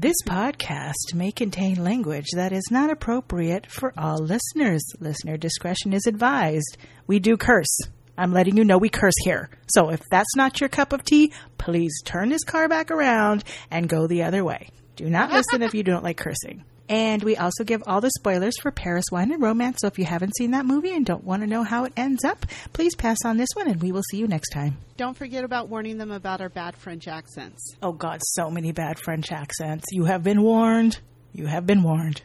This podcast may contain language that is not appropriate for all listeners. Listener discretion is advised. We do curse. I'm letting you know we curse here. So if that's not your cup of tea, please turn this car back around and go the other way. Do not listen if you don't like cursing. And we also give all the spoilers for Paris, Wine, and Romance. So if you haven't seen that movie and don't want to know how it ends up, please pass on this one and we will see you next time. Don't forget about warning them about our bad French accents. Oh God, so many bad French accents. You have been warned. You have been warned.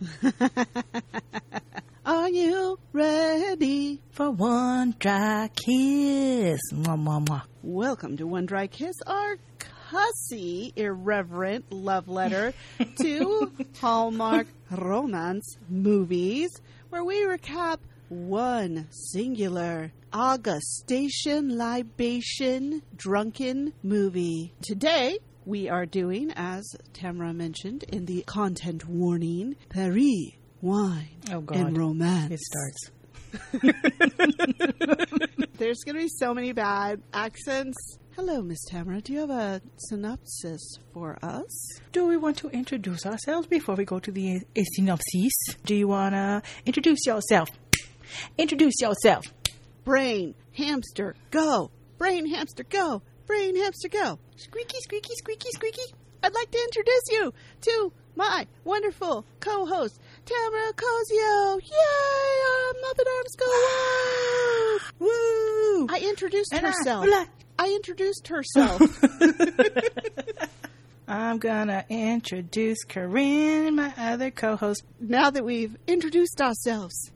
Are you ready for one dry kiss? Mwah, mwah, mwah. Welcome to One Dry Kiss, our cussy, irreverent love letter to Hallmark romance movies, where we recap one singular Augustation libation drunken movie. Today, we are doing, as Tamara mentioned in the content warning, Paris, Wine, and Romance. It starts. There's going to be so many bad accents. Hello, Miss Tamara. Do you have a synopsis for us? Do we want to introduce ourselves before we go to the synopsis? Do you want to introduce yourself? Introduce yourself. Brain, hamster, go. Brain, hamster, go. Brain, hamster, go. Squeaky, squeaky, squeaky, squeaky. I'd like to introduce you to my wonderful co-host, Tamara Cosio. Yay! Muppet Arms go wild! Woo! I introduced herself. I introduced herself. I'm gonna introduce Corinne, my other co-host. Now that we've introduced ourselves,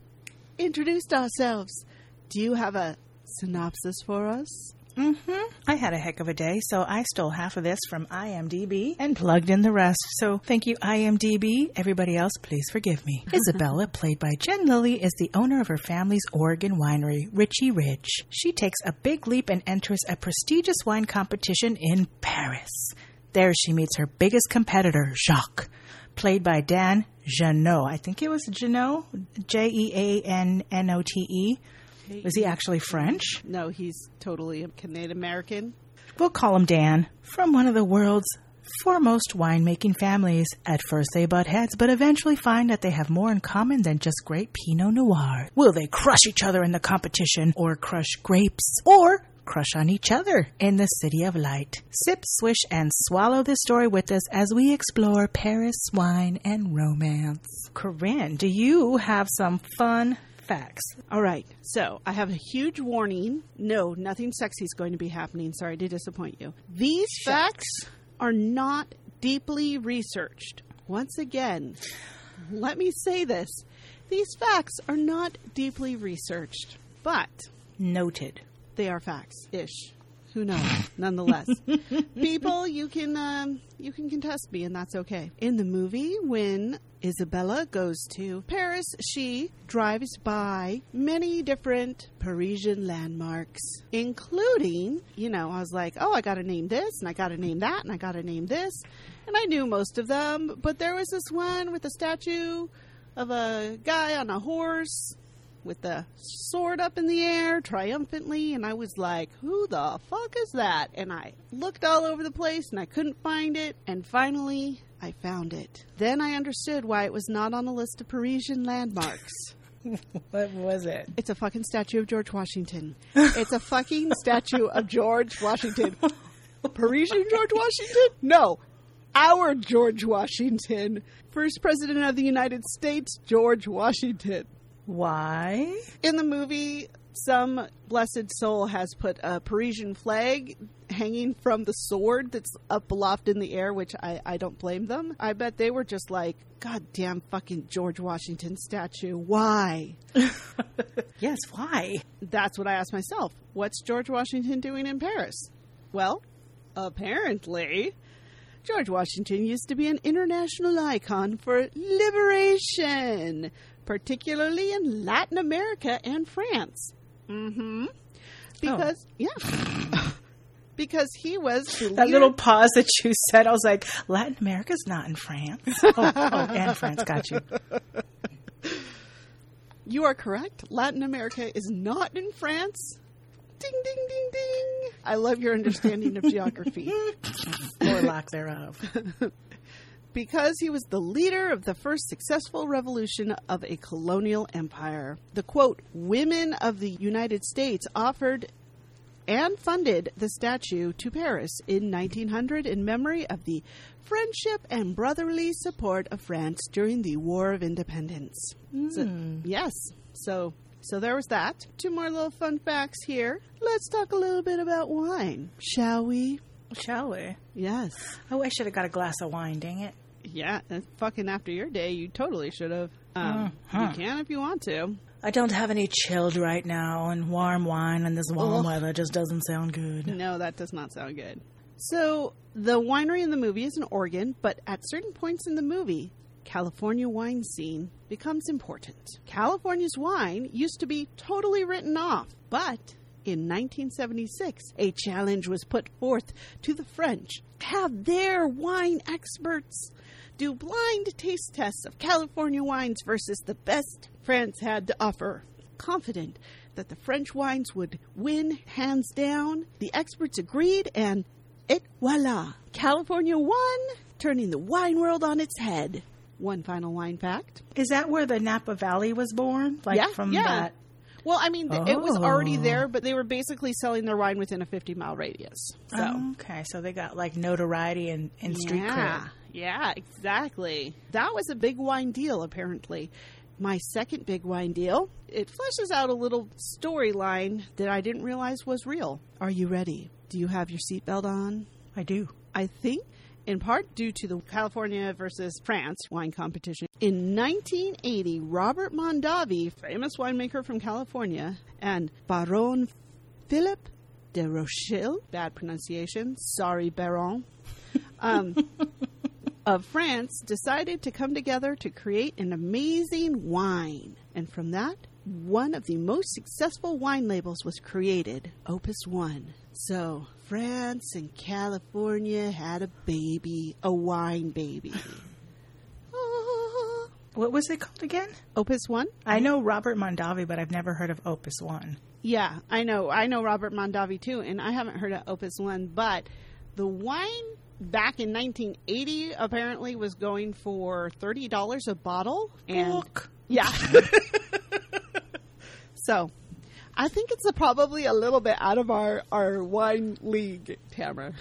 do you have a synopsis for us? I had a heck of a day, so I stole half of this from IMDb and plugged in the rest. So thank you, IMDb. Everybody else, please forgive me. Isabella, played by Jen Lilly, is the owner of her family's Oregon winery, Richie Ridge. She takes a big leap and enters a prestigious wine competition in Paris. There she meets her biggest competitor, Jacques, played by Dan Jeannot. I think it was Jeannot, Jeannote. Was he actually French? No, he's totally Canadian American. We'll call him Dan. From one of the world's foremost winemaking families. At first they butt heads, but eventually find that they have more in common than just great Pinot Noir. Will they crush each other in the competition, or crush grapes, or crush on each other in the City of Light? Sip, swish, and swallow this story with us as we explore Paris, wine, and romance. Corinne, do you have some fun facts? All right, so I have a huge warning. No, nothing sexy is going to be happening. Sorry to disappoint you. These facts are not deeply researched. Once again, let me say this. These facts are not deeply researched, but noted. They are facts-ish. Who knows? Nonetheless, people, you can contest me, and that's okay. In the movie, when Isabella goes to Paris, she drives by many different Parisian landmarks, including, I was like, oh, I got to name this, and I got to name that, and I got to name this. And I knew most of them, but there was this one with a statue of a guy on a horse with the sword up in the air triumphantly, and I was like, who the fuck is that? And I looked all over the place and I couldn't find it, and finally I found it. Then I understood why it was not on a list of Parisian landmarks. What was it? It's a fucking statue of George Washington. It's a fucking statue of George Washington. Parisian George Washington? No. Our George Washington. First President of the United States, George Washington. Why? In the movie, some blessed soul has put a Parisian flag hanging from the sword that's up aloft in the air, which I don't blame them. I bet they were just like, goddamn fucking George Washington statue. Why? Yes, why? That's what I asked myself. What's George Washington doing in Paris? Well, apparently, George Washington used to be an international icon for liberation, particularly in Latin America and France. Because, because he was the leader. That little pause that you said, I was like, Latin America's not in France. And France, got you. You are correct. Latin America is not in France. Ding, ding, ding, ding. I love your understanding of geography. Or lack thereof. because he was the leader of the first successful revolution of a colonial empire. The, quote, women of the United States offered and funded the statue to Paris in 1900 in memory of the friendship and brotherly support of France during the War of Independence. So there was that. 2 more little fun facts here. Let's talk a little bit about wine, shall we? Shall we? Yes. Oh, I should have got a glass of wine, dang it. Yeah, fucking after your day, you totally should have. You can if you want to. I don't have any chilled right now, and warm wine and this warm weather just doesn't sound good. No, that does not sound good. So, the winery in the movie is in Oregon, but at certain points in the movie, California wine scene becomes important. California's wine used to be totally written off, but in 1976, a challenge was put forth to the French to have their wine experts do blind taste tests of California wines versus the best France had to offer. Confident that the French wines would win hands down, the experts agreed, and et voila! California won, turning the wine world on its head. One final wine fact. Is that where the Napa Valley was born? That? Well, I mean, it was already there, but they were basically selling their wine within a 50-mile radius. So. Okay, so they got like notoriety and street cred. Yeah, exactly. That was a big wine deal, apparently. My second big wine deal, it fleshes out a little storyline that I didn't realize was real. Are you ready? Do you have your seatbelt on? I do. I think, in part due to the California versus France wine competition. In 1980, Robert Mondavi, famous winemaker from California, and Baron Philippe de Rothschild, bad pronunciation, sorry Baron, of France, decided to come together to create an amazing wine. And from that, one of the most successful wine labels was created, Opus One. So, France and California had a baby, a wine baby. What was it called again? Opus One? I know Robert Mondavi, but I've never heard of Opus One. Yeah, I know Robert Mondavi too, and I haven't heard of Opus One, but the wine back in 1980 apparently was going for $30 a bottle. And yeah. So, I think it's probably a little bit out of our wine league, Tamara.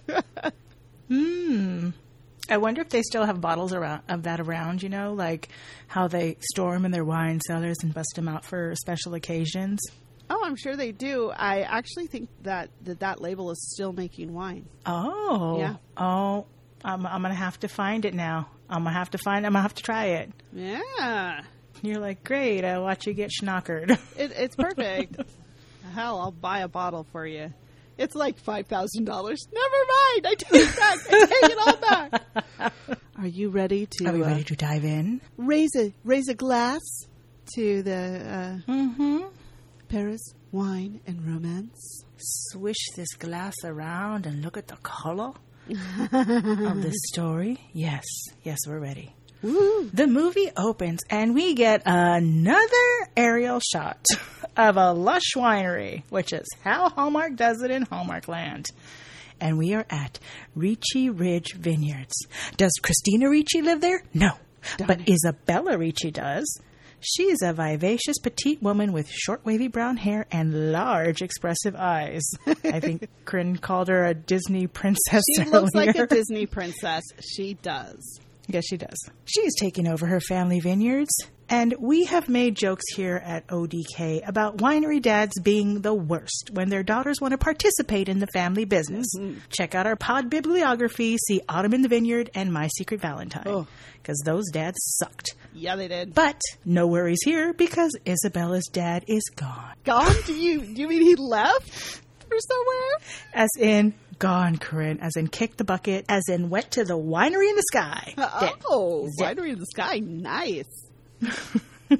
I wonder if they still have bottles of that around, you know, like how they store them in their wine cellars and bust them out for special occasions. Oh, I'm sure they do. I actually think that label is still making wine. Oh. Yeah. Oh, I'm going to have to find it now. I'm going to have to try it. Yeah. You're like, great, I'll watch you get schnockered. It's perfect. Hell, I'll buy a bottle for you. It's like $5,000. Never mind. I take it all back. Are you ready to? Are we ready to dive in? Raise a glass to the Paris wine and romance. Swish this glass around and look at the color of this story. Yes, we're ready. Woo. The movie opens and we get another aerial shot of a lush winery, which is how Hallmark does it in Hallmark land. And we are at Ricci Ridge Vineyards. Does Christina Ricci live there? No. But Isabella Ricci does. She is a vivacious petite woman with short wavy brown hair and large expressive eyes. I think Corinne called her a Disney princess She earlier. looks like a Disney princess. She does. Yes, she does. She's taking over her family vineyards. And we have made jokes here at ODK about winery dads being the worst when their daughters want to participate in the family business. Mm-hmm. Check out our pod bibliography, see Autumn in the Vineyard and My Secret Valentine. Because those dads sucked. Yeah, they did. But no worries here because Isabella's dad is gone. Gone? Do you mean he left for somewhere? As in gone, Corinne. As in kicked the bucket. As in went to the winery in the sky. Winery in the sky. Nice.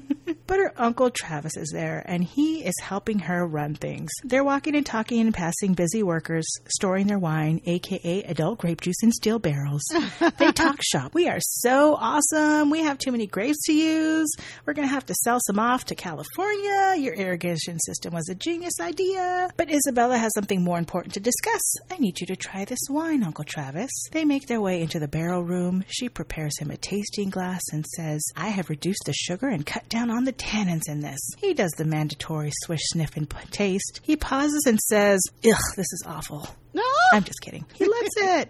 But her Uncle Travis is there, and he is helping her run things. They're walking and talking and passing busy workers, storing their wine, a.k.a. adult grape juice in steel barrels. They talk shop. We are so awesome. We have too many grapes to use. We're going to have to sell some off to California. Your irrigation system was a genius idea. But Isabella has something more important to discuss. I need you to try this wine, Uncle Travis. They make their way into the barrel room. She prepares him a tasting glass and says, I have reduced the sugar and cut down on the tannins in this. He does the mandatory swish, sniff, and taste. He pauses and says, ugh, this is awful. No! I'm just kidding. He likes it.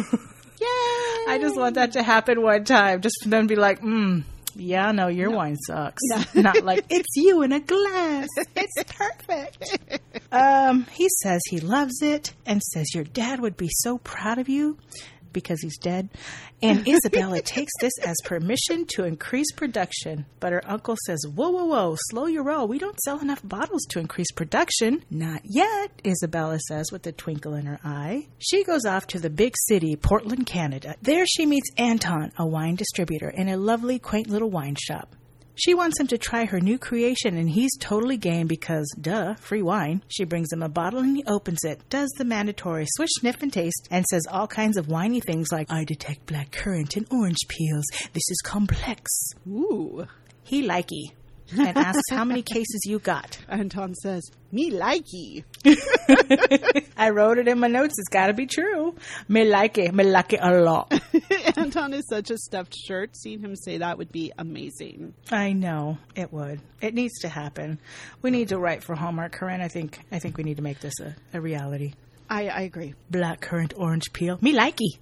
Yay! I just want that to happen one time. Just for them to be like, yeah, no, your wine sucks. No. Not like, it's you in a glass. It's perfect. He says he loves it and says your dad would be so proud of you because he's dead. And Isabella takes this as permission to increase production. But her uncle says, whoa, whoa, whoa, slow your roll. We don't sell enough bottles to increase production. Not yet, Isabella says with a twinkle in her eye. She goes off to the big city, Portland, Canada. There she meets Anton, a wine distributor, in a lovely, quaint little wine shop. She wants him to try her new creation, and he's totally game because, duh, free wine. She brings him a bottle and he opens it, does the mandatory swish, sniff, and taste, and says all kinds of whiny things like, I detect black currant and orange peels. This is complex. Ooh. He likey. And asks how many cases you got. Anton says, me likey. I wrote it in my notes. It's got to be true. Me like it a lot. Anton is such a stuffed shirt. Seeing him say that would be amazing. I know it would. It needs to happen. We need to write for Hallmark, Corinne. I think we need to make this a reality. I agree. Black currant, orange peel. Me likey.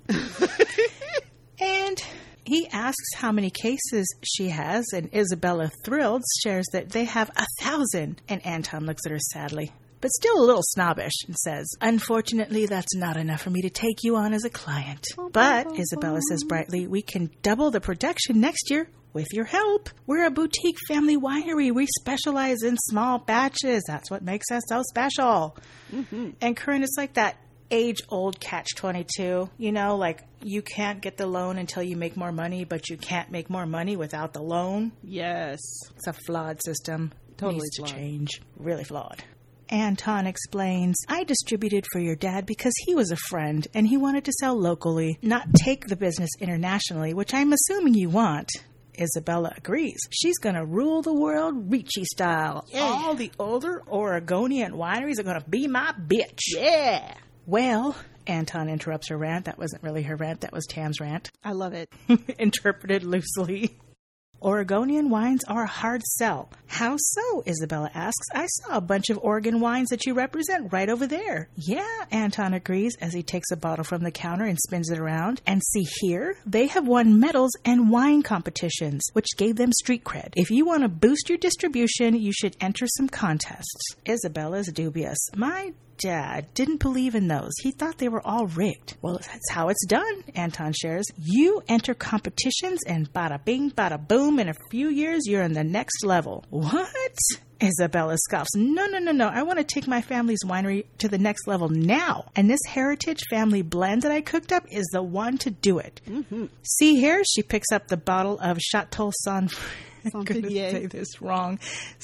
And he asks how many cases she has, and Isabella, thrilled, shares that they have 1,000. And Anton looks at her sadly, but still a little snobbish, and says, unfortunately, that's not enough for me to take you on as a client. But, Isabella says brightly, we can double the production next year with your help. We're a boutique family winery. We specialize in small batches. That's what makes us so special. Mm-hmm. And Corinne, it's like that age-old catch-22, you know, like you can't get the loan until you make more money, but you can't make more money without the loan. Yes. It's a flawed system. Totally needs flawed. to change. Really flawed. Anton explains, I distributed for your dad because he was a friend and he wanted to sell locally, not take the business internationally, which I'm assuming you want. Isabella agrees. She's going to rule the world Ricci style. Yeah. All the older Oregonian wineries are going to be my bitch. Yeah. Well, Anton interrupts her rant. That wasn't really her rant. That was Tam's rant. I love it. Interpreted loosely. Oregonian wines are a hard sell. How so? Isabella asks. I saw a bunch of Oregon wines that you represent right over there. Yeah, Anton agrees as he takes a bottle from the counter and spins it around. And see here, they have won medals and wine competitions, which gave them street cred. If you want to boost your distribution, you should enter some contests. Isabella's dubious. My Dad didn't believe in those. He thought they were all rigged. Well, that's how it's done, Anton shares. You enter competitions and bada bing, bada boom, in a few years you're in the next level. What? Isabella scoffs. No. I want to take my family's winery to the next level now. And this Heritage family blend that I cooked up is the one to do it. Mm-hmm. See here, she picks up the bottle of Chateau San... I'm going to say this wrong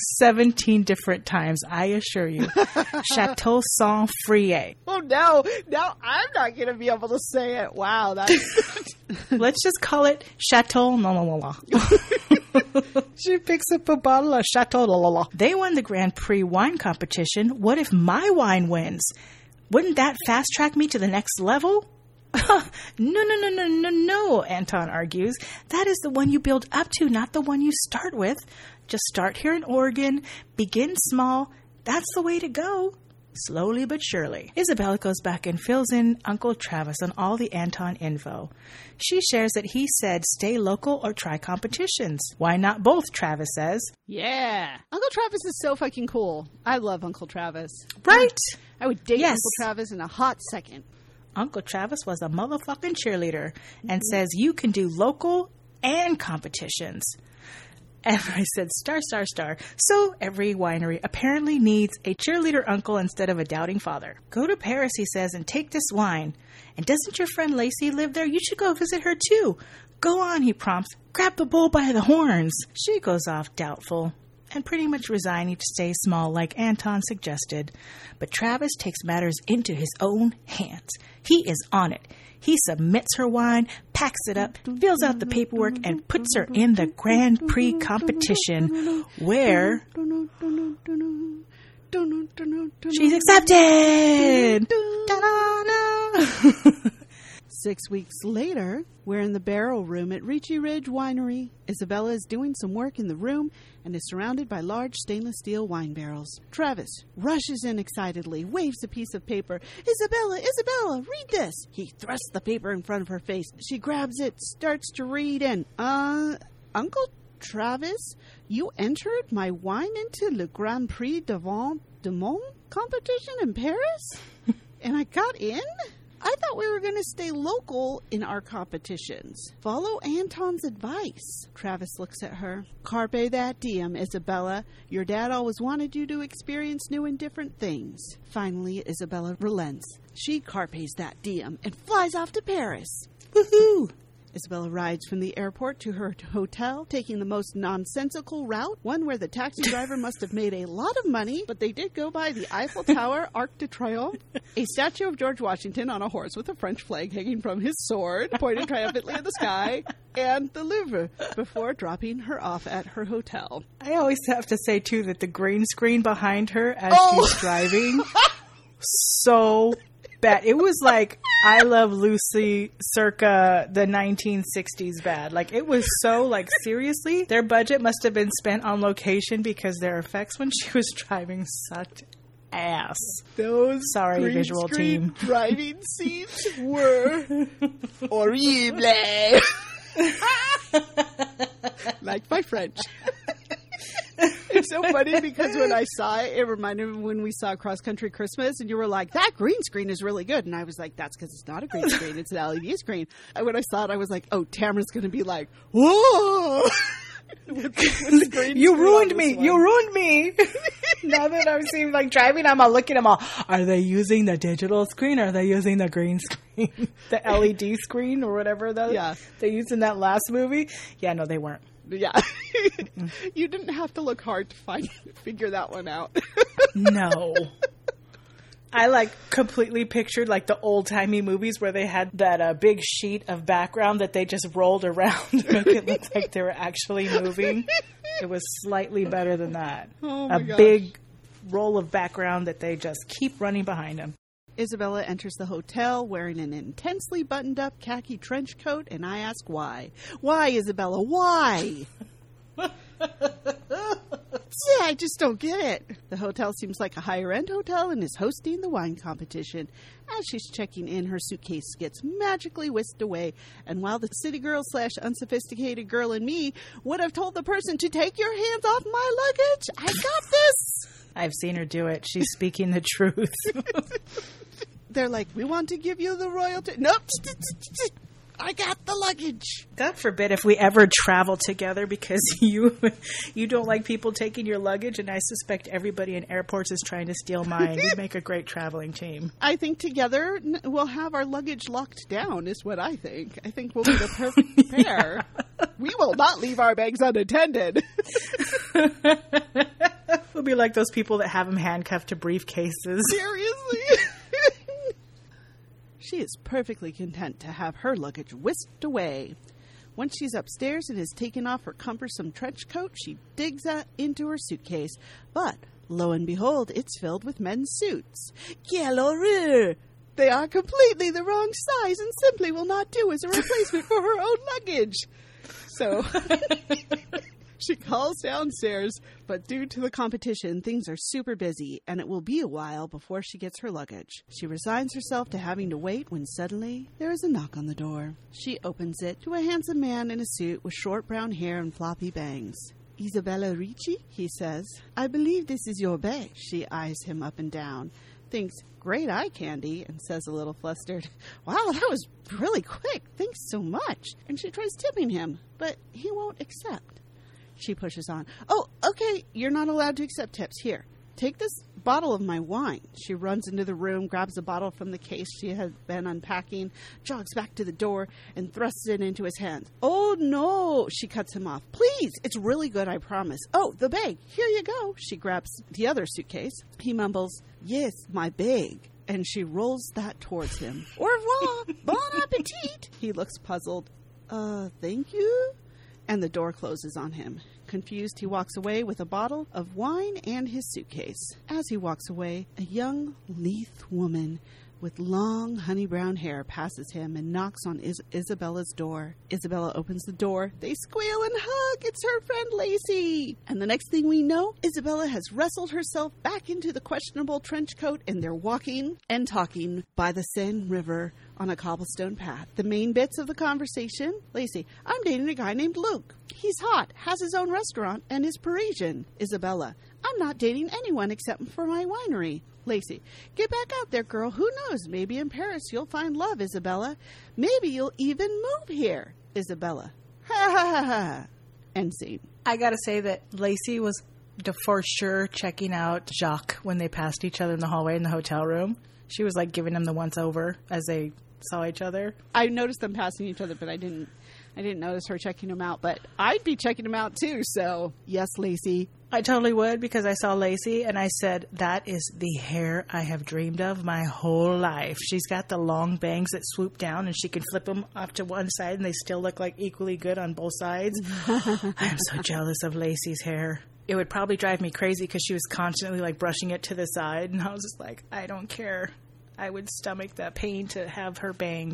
17 different times, I assure you. Chateau Saint Frier. Oh, no, I'm not going to be able to say it. Wow, that's... Let's just call it Chateau la la la. She picks up a bottle of Chateau la la la. They won the Grand Prix wine competition. What if my wine wins? Wouldn't that fast track me to the next level? No, Anton argues. That is the one you build up to, not the one you start with. Just start here in Oregon, begin small. That's the way to go. Slowly but surely. Isabella goes back and fills in Uncle Travis on all the Anton info. She shares that he said stay local or try competitions. Why not both, Travis says. Yeah. Uncle Travis is so fucking cool. I love Uncle Travis. Right? I would date Uncle Travis in a hot second. Uncle Travis was a motherfucking cheerleader and says you can do local and competitions. And I said, star. So every winery apparently needs a cheerleader uncle instead of a doubting father. Go to Paris, he says, and take this wine. And doesn't your friend Lacey live there? You should go visit her too. Go on, he prompts. Grab the bull by the horns. She goes off doubtful. and pretty much resigning to stay small like Anton suggested. But Travis takes matters into his own hands. He is on it. He submits her wine, packs it up, fills out the paperwork, and puts her in the Grand Prix competition, where she's accepted! 6 weeks later, we're in the barrel room at Ricci Ridge Winery. Isabella is doing some work in the room and is surrounded by large stainless steel wine barrels. Travis rushes in excitedly, waves a piece of paper. Isabella, read this. He thrusts the paper in front of her face. She grabs it, starts to read, and, Uncle Travis, you entered my wine into Le Grand Prix Devant de Monde competition in Paris? And I got in? I thought we were going to stay local in our competitions. Follow Anton's advice. Travis looks at her. Carpe that diem, Isabella. Your dad always wanted you to experience new and different things. Finally, Isabella relents. She carpes that diem and flies off to Paris. Woohoo! Isabella rides from the airport to her hotel, taking the most nonsensical route, one where the taxi driver must have made a lot of money, but they did go by the Eiffel Tower, Arc de Triomphe, a statue of George Washington on a horse with a French flag hanging from his sword, pointing triumphantly in the sky, and the Louvre, before dropping her off at her hotel. I always have to say, too, that the green screen behind her as she's driving, so bad. It was like I Love Lucy circa the 1960s bad. Like, it was so, like, seriously, their budget must have been spent on location because their effects when she was driving sucked ass. Those Sorry, visual team. Driving scenes were horrible. Like my French. It's so funny because when I saw it, it reminded me when we saw Cross Country Christmas and you were like, that green screen is really good. And I was like, that's because it's not a green screen. It's an LED screen. And when I saw it, I was like, oh, Tamara's going to be like, whoa. with the green You screen ruined on me. this one. You ruined me. Now that I'm seeing, like, driving, I'm all looking at them all. Are they using the digital screen or are they using the green screen? The LED screen or whatever they used in that last movie? Yeah, no, they weren't. Yeah. You didn't have to look hard to figure that one out. No. I, like, completely pictured, like, the old-timey movies where they had that big sheet of background that they just rolled around to make it look like they were actually moving. It was slightly better than that. Oh my gosh. Big roll of background that they just keep running behind them. Isabella enters the hotel wearing an intensely buttoned-up khaki trench coat, and I ask why. Why, Isabella? Why? I just don't get it. The hotel seems like a higher-end hotel and is hosting the wine competition. As she's checking in, her suitcase gets magically whisked away, and while the city girl / unsophisticated girl in me would have told the person to take your hands off my luggage, I got this. I've seen her do it. She's speaking the truth. They're like, we want to give you the royalty. Nope. I got the luggage. God forbid if we ever travel together because you don't like people taking your luggage, and I suspect everybody in airports is trying to steal mine. We'd make a great traveling team. I think together we'll have our luggage locked down is what I think. I think we'll be the perfect pair. We will not leave our bags unattended. We'll be like those people that have them handcuffed to briefcases. Seriously? She is perfectly content to have her luggage whisked away. Once she's upstairs and has taken off her cumbersome trench coat, she digs into her suitcase. But, lo and behold, it's filled with men's suits. Quelle horreur! They are completely the wrong size and simply will not do as a replacement for her own luggage. So, she calls downstairs, but due to the competition, things are super busy, and it will be a while before she gets her luggage. She resigns herself to having to wait when suddenly there is a knock on the door. She opens it to a handsome man in a suit with short brown hair and floppy bangs. Isabella Ricci, he says. I believe this is your bag. She eyes him up and down, thinks, great eye candy, and says a little flustered, wow, that was really quick. Thanks so much. And she tries tipping him, but he won't accept. She pushes on. Oh, okay, you're not allowed to accept tips. Here, take this bottle of my wine. She runs into the room, grabs a bottle from the case she had been unpacking, jogs back to the door, and thrusts it into his hands. Oh, no, she cuts him off. Please, it's really good, I promise. Oh, the bag. Here you go. She grabs the other suitcase. He mumbles, yes, my bag. And she rolls that towards him. Au revoir. Bon appetit. He looks puzzled. Thank you? And the door closes on him. Confused, he walks away with a bottle of wine and his suitcase. As he walks away, a young, lithe woman with long, honey-brown hair passes him and knocks on Isabella's door. Isabella opens the door. They squeal and hug. It's her friend Lacey. And the next thing we know, Isabella has wrestled herself back into the questionable trench coat, and they're walking and talking by the Seine River on a cobblestone path. The main bits of the conversation: Lacey, I'm dating a guy named Luke. He's hot, has his own restaurant, and is Parisian. Isabella, I'm not dating anyone except for my winery. Lacey, get back out there, girl. Who knows? Maybe in Paris you'll find love, Isabella. Maybe you'll even move here. Isabella, ha ha ha ha. End scene. I gotta say that Lacey was for sure checking out Jacques when they passed each other in the hallway in the hotel room. She was like giving him the once over as they saw each other. I noticed them passing each other, but I didn't notice her checking him out. But I'd be checking him out too. So yes, Lacey. I totally would, because I saw Lacey and I said, that is the hair I have dreamed of my whole life. She's got the long bangs that swoop down and she can flip them off to one side and they still look like equally good on both sides. I'm so jealous of Lacey's hair. It would probably drive me crazy because she was constantly like brushing it to the side, and I was just like, I don't care. I would stomach that pain to have her bangs.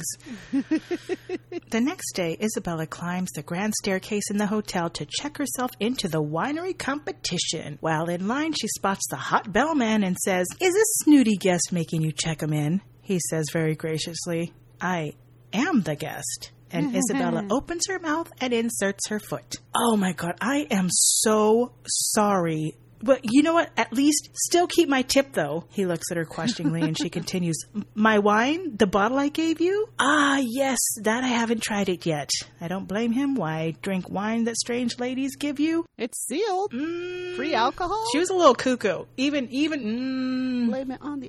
The next day, Isabella climbs the grand staircase in the hotel to check herself into the winery competition. While in line, she spots the hot bellman and says, is a snooty guest making you check him in? He says very graciously, I am the guest. And Isabella opens her mouth and inserts her foot. Oh my God, I am so sorry. But you know what? At least still keep my tip, though. He looks at her questioningly and she continues, my wine? The bottle I gave you? Ah, yes, that I haven't tried it yet. I don't blame him. Why drink wine that strange ladies give you? It's sealed. Free alcohol? She was a little cuckoo. Even. Blame it on the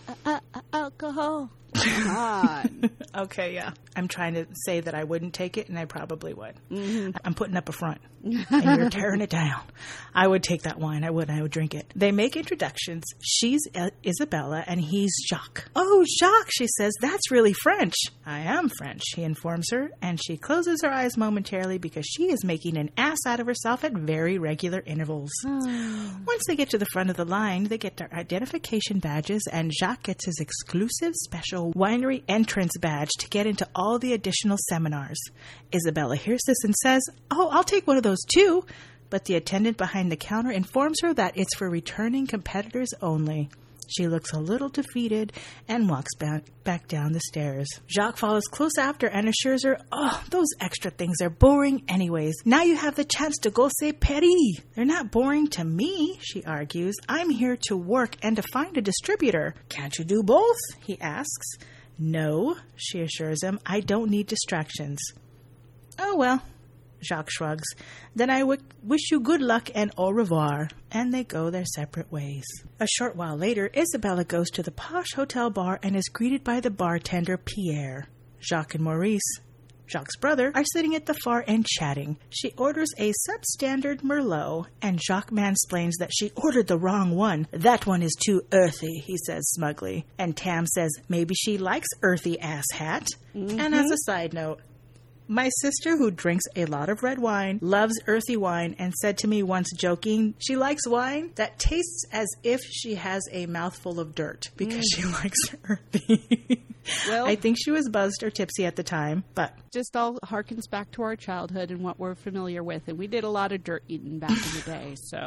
alcohol. Come on. Okay, yeah. I'm trying to say that I wouldn't take it, and I probably would. Mm-hmm. I'm putting up a front, and you're tearing it down. I would take that wine. I would drink it. They make introductions. She's Isabella, and he's Jacques. Oh, Jacques, she says, that's really French. I am French, he informs her, and she closes her eyes momentarily because she is making an ass out of herself at very regular intervals. Once they get to the front of the line, they get their identification badges, and Jacques gets his exclusive special winery entrance badge to get into all the additional seminars. Isabella hears this and says, oh, I'll take one of those too. But the attendant behind the counter informs her that it's for returning competitors only. She looks a little defeated and walks back down the stairs. Jacques follows close after and assures her, oh, those extra things are boring anyways. Now you have the chance to go say Paris. They're not boring to me, she argues. I'm here to work and to find a distributor. Can't you do both? He asks. No, she assures him. I don't need distractions. Oh, well. Jacques shrugs. Then I wish you good luck and au revoir. And they go their separate ways. A short while later, Isabella goes to the posh hotel bar and is greeted by the bartender Pierre. Jacques and Maurice, Jacques' brother, are sitting at the far end chatting. She orders a substandard Merlot, and Jacques mansplains that she ordered the wrong one. That one is too earthy, he says smugly. And Tam says maybe she likes earthy asshat. Mm-hmm. And as a side note, my sister, who drinks a lot of red wine, loves earthy wine and said to me once joking, she likes wine that tastes as if she has a mouthful of dirt because she likes earthy. Well, I think she was buzzed or tipsy at the time, but just all harkens back to our childhood and what we're familiar with. And we did a lot of dirt eating back in the day, so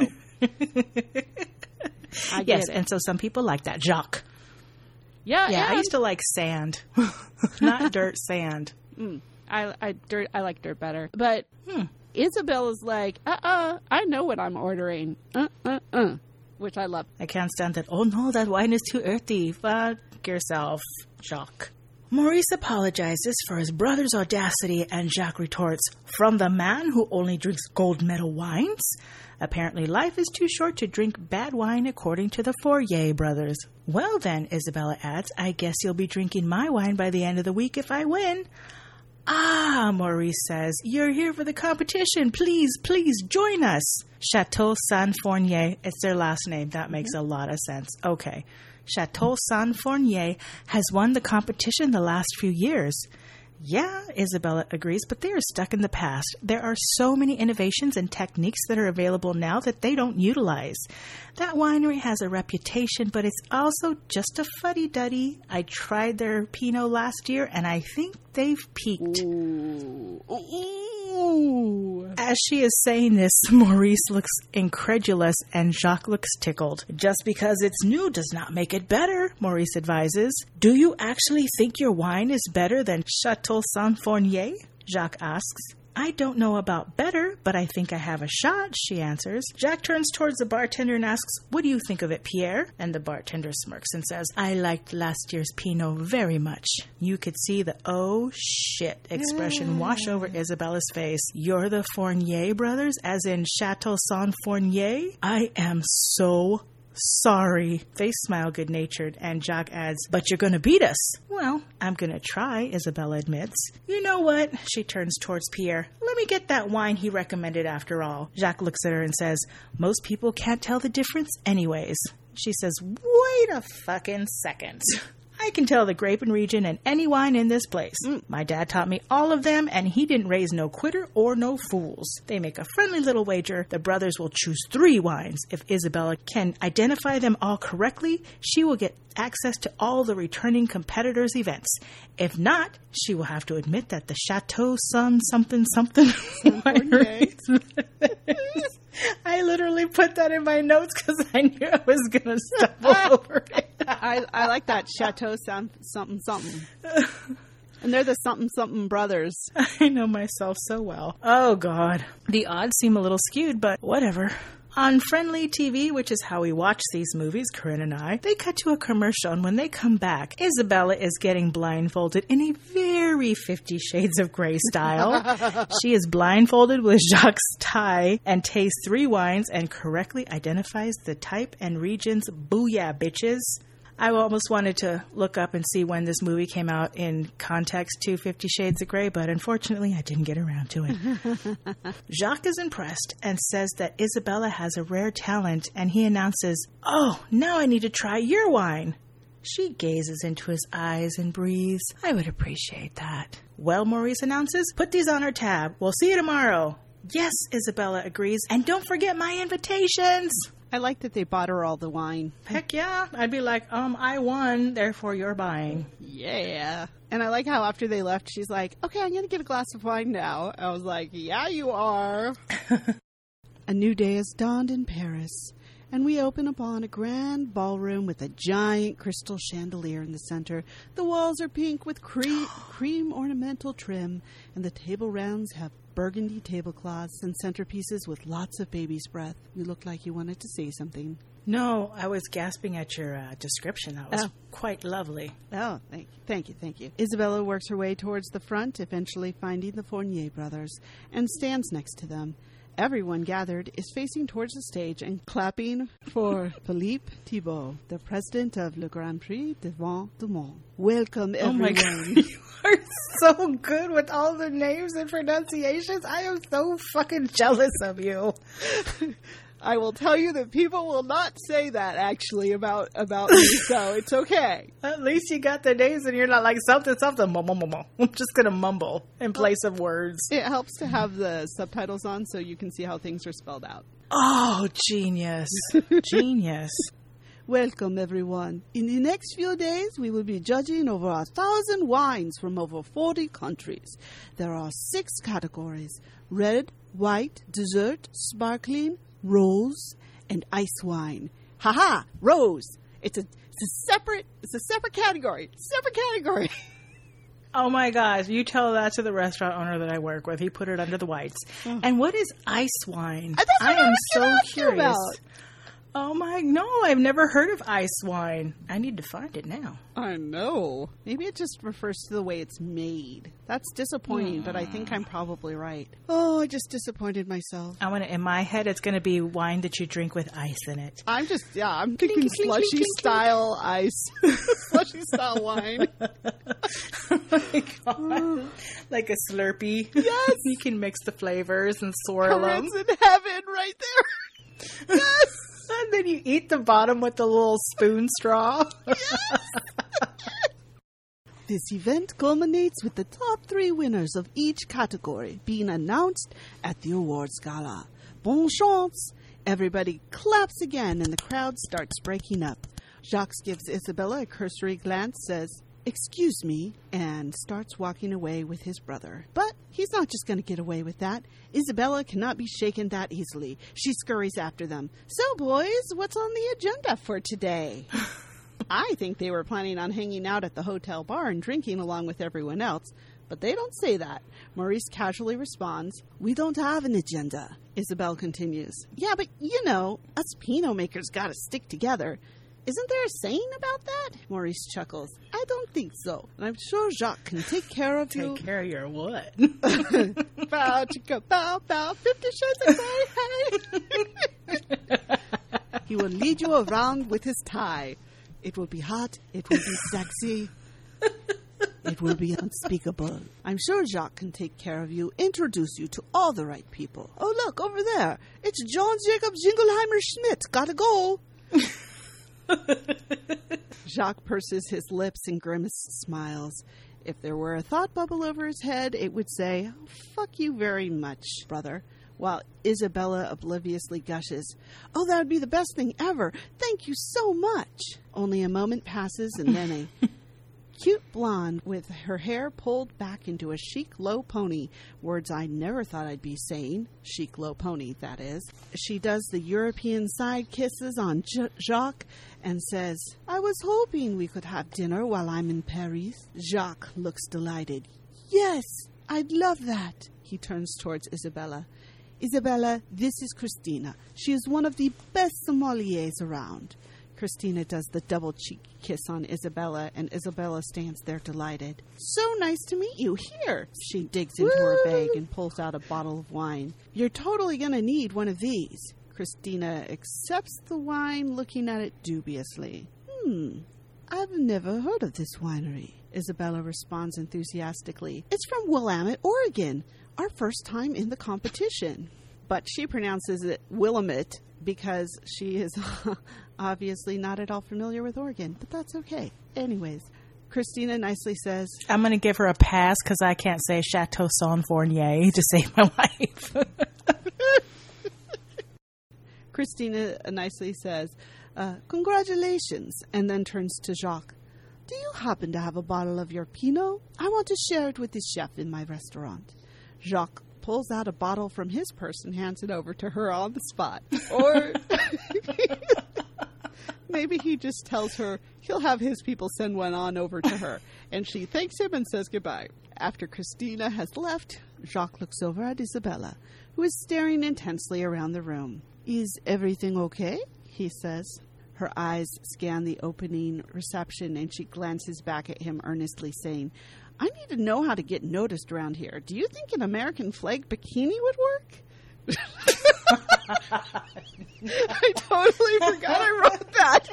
I get yes, it. And so some people like that. Jacques. Yeah. I used to like sand. Not dirt, sand. I like dirt better. But Isabella's like, I know what I'm ordering. Which I love. I can't stand that. Oh no, that wine is too earthy. Fuck yourself, Jacques. Maurice apologizes for his brother's audacity, and Jacques retorts, "From the man who only drinks gold medal wines?" Apparently life is too short to drink bad wine, according to the Fourier brothers. "Well then," Isabella adds, "I guess you'll be drinking my wine by the end of the week if I win." "Ah," Maurice says, "you're here for the competition. Please join us." Chateau Saint-Fournier, it's their last name. That makes a lot of sense. Okay. Chateau Saint-Fournier has won the competition the last few years. Yeah, Isabella agrees, but they are stuck in the past. There are so many innovations and techniques that are available now that they don't utilize. That winery has a reputation, but it's also just a fuddy-duddy. I tried their Pinot last year, and I think they've peaked. Ooh. As she is saying this, Maurice looks incredulous, and Jacques looks tickled. "Just because it's new does not make it better," Maurice advises. "Do you actually think your wine is better than Chateau Saint-Fournier?" Jacques asks. "I don't know about better, but I think I have a shot," she answers. Jacques turns towards the bartender and asks, "What do you think of it, Pierre?" And the bartender smirks and says, "I liked last year's Pinot very much." You could see the "oh shit" expression wash over Isabella's face. "You're the Fournier brothers, as in Chateau Saint-Fournier? I am so sorry." They smile good-natured, and Jacques adds, "But you're going to beat us." "Well, I'm going to try," Isabella admits. "You know what?" She turns towards Pierre. "Let me get that wine he recommended after all." Jacques looks at her and says, "Most people can't tell the difference anyways." She says, "Wait a fucking second. I can tell the grape and region and any wine in this place. My dad taught me all of them, and he didn't raise no quitter or no fools. They make a friendly little wager. The brothers will choose 3 wines. If Isabella can identify them all correctly, she will get access to all the returning competitors' events. If not, she will have to admit that the Chateau Sun something winery." I literally put that in my notes because I knew I was going to stumble over it. I like that. Chateau something. And they're the something brothers. I know myself so well. Oh, God. The odds seem a little skewed, but whatever. On Friendly TV, which is how we watch these movies, Corinne and I, they cut to a commercial, and when they come back, Isabella is getting blindfolded in a very 50 Shades of Grey style. She is blindfolded with Jacques' tie and tastes 3 wines and correctly identifies the type and regions. Booyah, bitches. I almost wanted to look up and see when this movie came out in context to 50 Shades of Grey, but unfortunately I didn't get around to it. Jacques is impressed and says that Isabella has a rare talent, and he announces, "Oh, now I need to try your wine." She gazes into his eyes and breathes, "I would appreciate that." "Well," Maurice announces, "put these on our tab. We'll see you tomorrow." "Yes," Isabella agrees, "and don't forget my invitations." I like that they bought her all the wine. Heck yeah. I'd be like, I won, therefore you're buying. Yeah. And I like how after they left, she's like, "Okay, I'm going to get a glass of wine now." I was like, "Yeah, you are." A new day has dawned in Paris, and we open upon a grand ballroom with a giant crystal chandelier in the center. The walls are pink with cream ornamental trim, and the table rounds have burgundy tablecloths and centerpieces with lots of baby's breath. You look like you wanted to say something. No, I was gasping at your description. That was quite lovely. Oh, thank you. Isabella works her way towards the front, eventually finding the Fournier brothers, and stands next to them. Everyone gathered is facing towards the stage and clapping for Philippe Thibault, the president of Le Grand Prix de Vin du Monde. Welcome, everyone. Oh my God. You are so good with all the names and pronunciations. I am so fucking jealous of you. I will tell you that people will not say that actually about me, so it's okay. At least you got the names and you're not like something. I'm just going to mumble in place of words. It helps to have the subtitles on so you can see how things are spelled out. Oh, genius. Genius. Welcome, everyone. In the next few days, we will be judging over 1,000 wines from over 40 countries. There are 6 categories: red, white, dessert, sparkling, rose, and ice wine. Haha, rose. It's a separate category. Separate category. Oh my gosh, you tell that to the restaurant owner that I work with. He put it under the whites. Oh. And what is ice wine? I am so curious. Oh my, no, I've never heard of ice wine. I need to find it now. I know. Maybe it just refers to the way it's made. That's disappointing, but I think I'm probably right. Oh, I just disappointed myself. In my head, it's going to be wine that you drink with ice in it. I'm thinking slushy style ice. Slushy style wine. Oh my God. Like a Slurpee. Yes. You can mix the flavors and swirl them. Corinne's in heaven right there. Yes. And then you eat the bottom with the little spoon straw. Yes. This event culminates with the top 3 winners of each category being announced at the awards gala. Bon chance! Everybody claps again and the crowd starts breaking up. Jacques gives Isabella a cursory glance, says, "Excuse me," and starts walking away with his brother. But he's not just going to get away with that. Isabella cannot be shaken that easily. She scurries after them. "So, boys, what's on the agenda for today?" I think they were planning on hanging out at the hotel bar and drinking along with everyone else, but they don't say that. Maurice casually responds, "We don't have an agenda." Isabel continues, "Yeah, but you know, us Pinot makers gotta stick together. Isn't there a saying about that?" Maurice chuckles. "I don't think so. And I'm sure Jacques can take care of you." Take care of your what? Bow, chicka, bow, bow, 50 shades of gray. He will lead you around with his tie. It will be hot. It will be sexy. It will be unspeakable. I'm sure Jacques can take care of you, introduce you to all the right people. Oh, look, over there. It's John Jacob Jingleheimer Schmidt. Gotta go. Jacques purses his lips and grimace smiles. If there were a thought bubble over his head, it would say, "Oh, fuck you very much, brother," while Isabella obliviously gushes, "Oh, that would be the best thing ever. Thank you so much." Only a moment passes, and then a cute blonde with her hair pulled back into a chic low pony. Words I never thought I'd be saying. Chic low pony, that is. She does the European side kisses on Jacques and says, "I was hoping we could have dinner while I'm in Paris." Jacques looks delighted. "Yes, I'd love that." He turns towards Isabella. "Isabella, this is Christina. She is one of the best sommeliers around." Christina does the double cheek kiss on Isabella, and Isabella stands there delighted. "So nice to meet you. Here." She digs into her bag and pulls out a bottle of wine. "You're totally going to need one of these." Christina accepts the wine, looking at it dubiously. I've never heard of this winery." Isabella responds enthusiastically. "It's from Willamette, Oregon. Our first time in the competition." But she pronounces it Willamette because she is obviously not at all familiar with Oregon. But that's okay. Anyways, Christina nicely says, I'm going to give her a pass because I can't say Chateau Saint Fournier to save my life. Christina nicely says, "Congratulations," and then turns to Jacques. "Do you happen to have a bottle of your Pinot? I want to share it with the chef in my restaurant." Jacques pulls out a bottle from his purse and hands it over to her on the spot. Or maybe he just tells her he'll have his people send one on over to her, and she thanks him and says goodbye. After Christina has left, Jacques looks over at Isabella, who is staring intensely around the room. "Is everything okay?" he says. Her eyes scan the opening reception, and she glances back at him earnestly, saying, "I need to know how to get noticed around here. Do you think an American flag bikini would work?" I totally forgot I wrote that.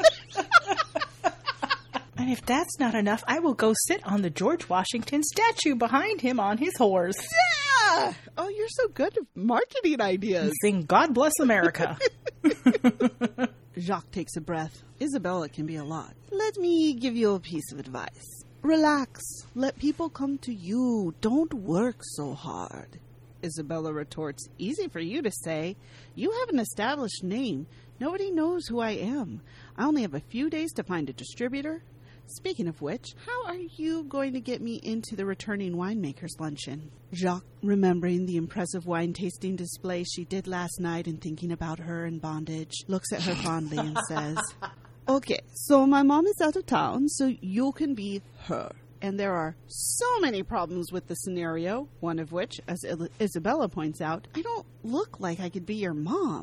And if that's not enough, I will go sit on the George Washington statue behind him on his horse. Yeah! Oh, you're so good at marketing ideas. Sing God Bless America. Jacques takes a breath. Isabella can be a lot. "Let me give you a piece of advice. Relax. Let people come to you. Don't work so hard." Isabella retorts, "Easy for you to say. You have an established name. Nobody knows who I am. I only have a few days to find a distributor. Speaking of which, how are you going to get me into the returning winemakers' luncheon?" Jacques, remembering the impressive wine tasting display she did last night and thinking about her in bondage, looks at her fondly and says, "Okay, so my mom is out of town, so you can be her. And there are so many problems with the scenario, one of which, as Isabella points out, I don't look like I could be your mom."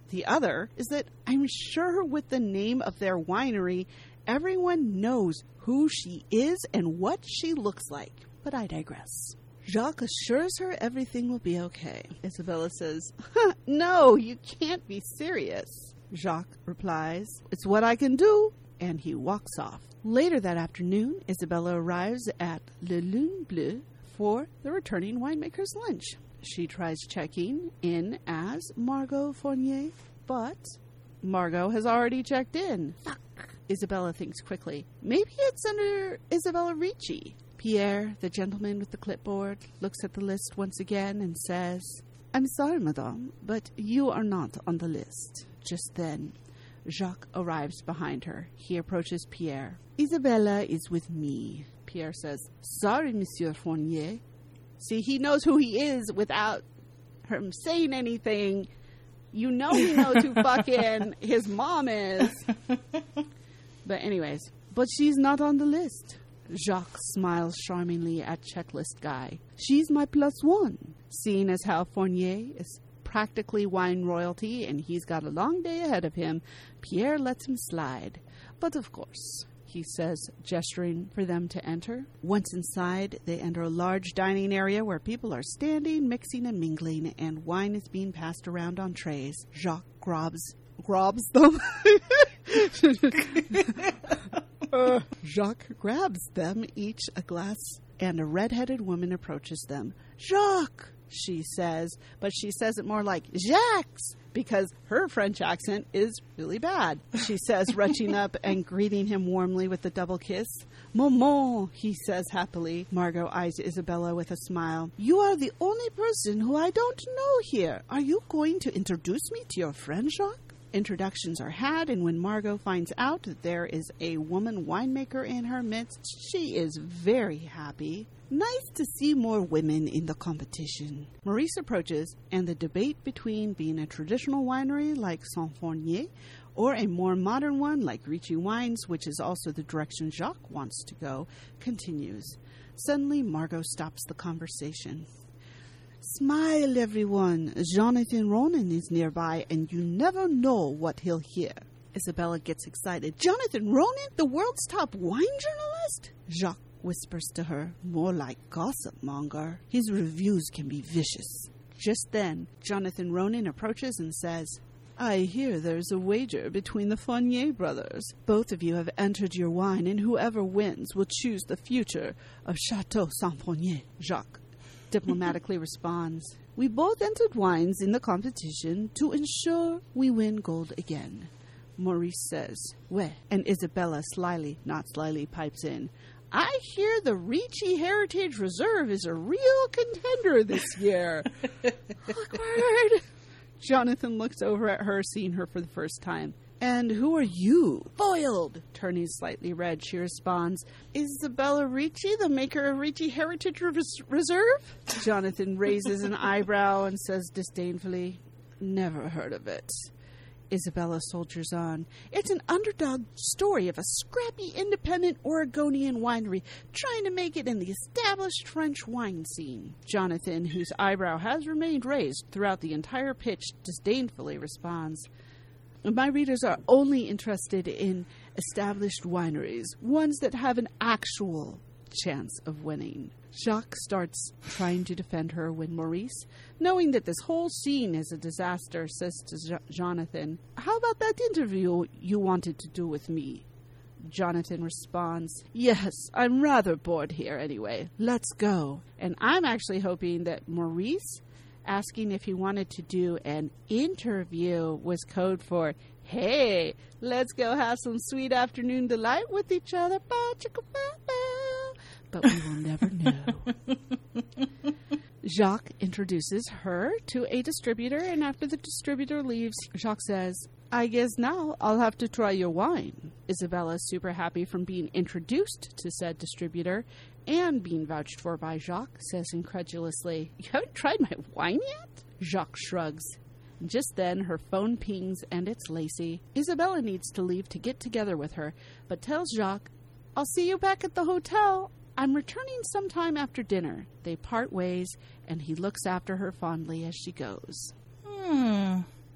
The other is that I'm sure with the name of their winery, everyone knows who she is and what she looks like. But I digress. Jacques assures her everything will be okay. Isabella says, "No, you can't be serious." Jacques replies, "It's what I can do," and he walks off. Later that afternoon, Isabella arrives at Le Lune Bleu for the returning winemaker's lunch. She tries checking in as Margot Fournier, but Margot has already checked in. Fuck. Isabella thinks quickly. Maybe it's under Isabella Ricci. Pierre, the gentleman with the clipboard, looks at the list once again and says, "I'm sorry, madame, but you are not on the list." Just then, Jacques arrives behind her. He approaches Pierre. "Isabella is with me." Pierre says, "Sorry, Monsieur Fournier." See, he knows who he is without him saying anything. You know he knows who fucking his mom is. But anyways, but she's not on the list. Jacques smiles charmingly at checklist guy. "She's my plus one." Seeing as how Fournier is practically wine royalty and he's got a long day ahead of him, Pierre lets him slide. "But of course," he says, gesturing for them to enter. Once inside, they enter a large dining area where people are standing, mixing and mingling, and wine is being passed around on trays. Jacques grabs them. Jacques grabs them each a glass, and a red-headed woman approaches them. "Jacques," she says, but she says it more like Jacques, because her French accent is really bad. She says, retching up and greeting him warmly with a double kiss. "Maman," he says happily. Margot eyes Isabella with a smile. "You are the only person who I don't know here. Are you going to introduce me to your friend, Jacques?" Introductions are had, and when Margot finds out that there is a woman winemaker in her midst, she is very happy. Nice to see more women in the competition. Maurice approaches, and the debate between being a traditional winery like Saint-Fournier or a more modern one like Ricci Wines, which is also the direction Jacques wants to go, continues. Suddenly, Margot stops the conversation. "Smile, everyone. Jonathan Ronan is nearby, and you never know what he'll hear." Isabella gets excited. "Jonathan Ronan, the world's top wine journalist?" Jacques whispers to her, "More like gossip monger. His reviews can be vicious." Just then, Jonathan Ronan approaches and says, "I hear there's a wager between the Fournier brothers. Both of you have entered your wine, and whoever wins will choose the future of Chateau Saint-Fournier." Jacques diplomatically responds, "We both entered wines in the competition to ensure we win gold again." Maurice says, "Well," and Isabella not slyly pipes in, "I hear the Ricci Heritage Reserve is a real contender this year." Awkward. Jonathan looks over at her, seeing her for the first time. "And who are you?" "Foiled." Turning slightly red, she responds, "Isabella Ricci, the maker of Ricci Heritage Reserve?" Jonathan raises an eyebrow and says disdainfully, "Never heard of it." Isabella soldiers on. "It's an underdog story of a scrappy, independent Oregonian winery trying to make it in the established French wine scene." Jonathan, whose eyebrow has remained raised throughout the entire pitch, disdainfully responds, "My readers are only interested in established wineries, ones that have an actual chance of winning." Jacques starts trying to defend her when Maurice, knowing that this whole scene is a disaster, says to Jonathan, "How about that interview you wanted to do with me?" Jonathan responds, "Yes, I'm rather bored here anyway. Let's go." And I'm actually hoping that Maurice asking if he wanted to do an interview was code for, "Hey, let's go have some sweet afternoon delight with each other." But we will never know. Jacques introduces her to a distributor, and after the distributor leaves, Jacques says, "I guess now I'll have to try your wine." Isabella's super happy from being introduced to said distributor and being vouched for by Jacques, says incredulously, "You haven't tried my wine yet?" Jacques shrugs. Just then, her phone pings, and it's Lacey. Isabella needs to leave to get together with her, but tells Jacques, "I'll see you back at the hotel. I'm returning sometime after dinner." They part ways, and he looks after her fondly as she goes.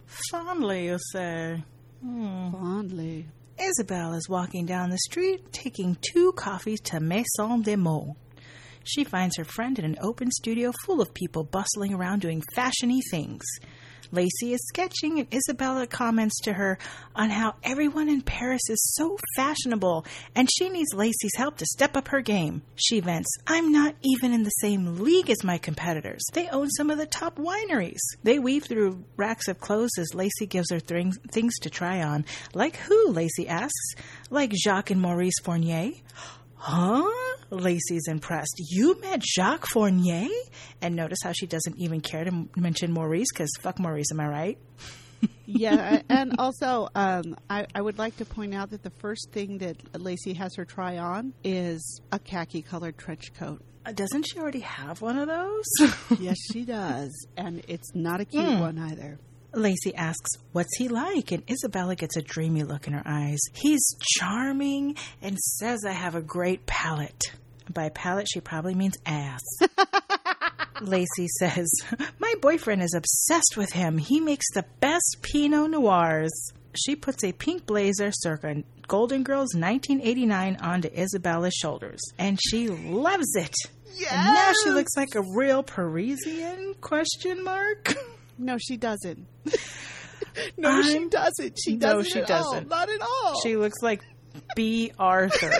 Fondly, you say. Fondly. Isabelle is walking down the street, taking 2 coffees to Maison des Mots. She finds her friend in an open studio full of people bustling around doing fashiony things. Lacey is sketching, and Isabella comments to her on how everyone in Paris is so fashionable, and she needs Lacey's help to step up her game. She vents, I'm not even in the same league as my competitors. They own some of the top wineries. They weave through racks of clothes as Lacey gives her things to try on. Like who, Lacey asks. Like Jacques and Maurice Fournier. Huh? Lacey's impressed. You met Jacques Fournier? And notice how she doesn't even care to mention Maurice, because fuck Maurice, am I right? Yeah, and also, I would like to point out that the first thing that Lacey has her try on is a khaki-colored trench coat. Doesn't she already have one of those? Yes, she does. And it's not a cute one either. Lacey asks, what's he like? And Isabella gets a dreamy look in her eyes. He's charming and says I have a great palate. By palate, she probably means ass. Lacey says, my boyfriend is obsessed with him. He makes the best Pinot Noirs. She puts a pink blazer circa Golden Girls 1989 onto Isabella's shoulders. And she loves it. Yes! And now she looks like a real Parisian? Question mark. No, she doesn't. No, she doesn't. She doesn't. No, she doesn't. Not at all. She looks like B. Arthur.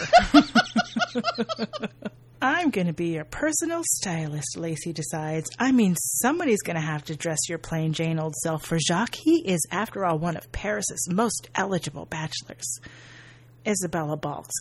I'm going to be your personal stylist, Lacey decides. I mean, somebody's going to have to dress your plain Jane old self for Jacques. He is, after all, one of Paris's most eligible bachelors. Isabella balks.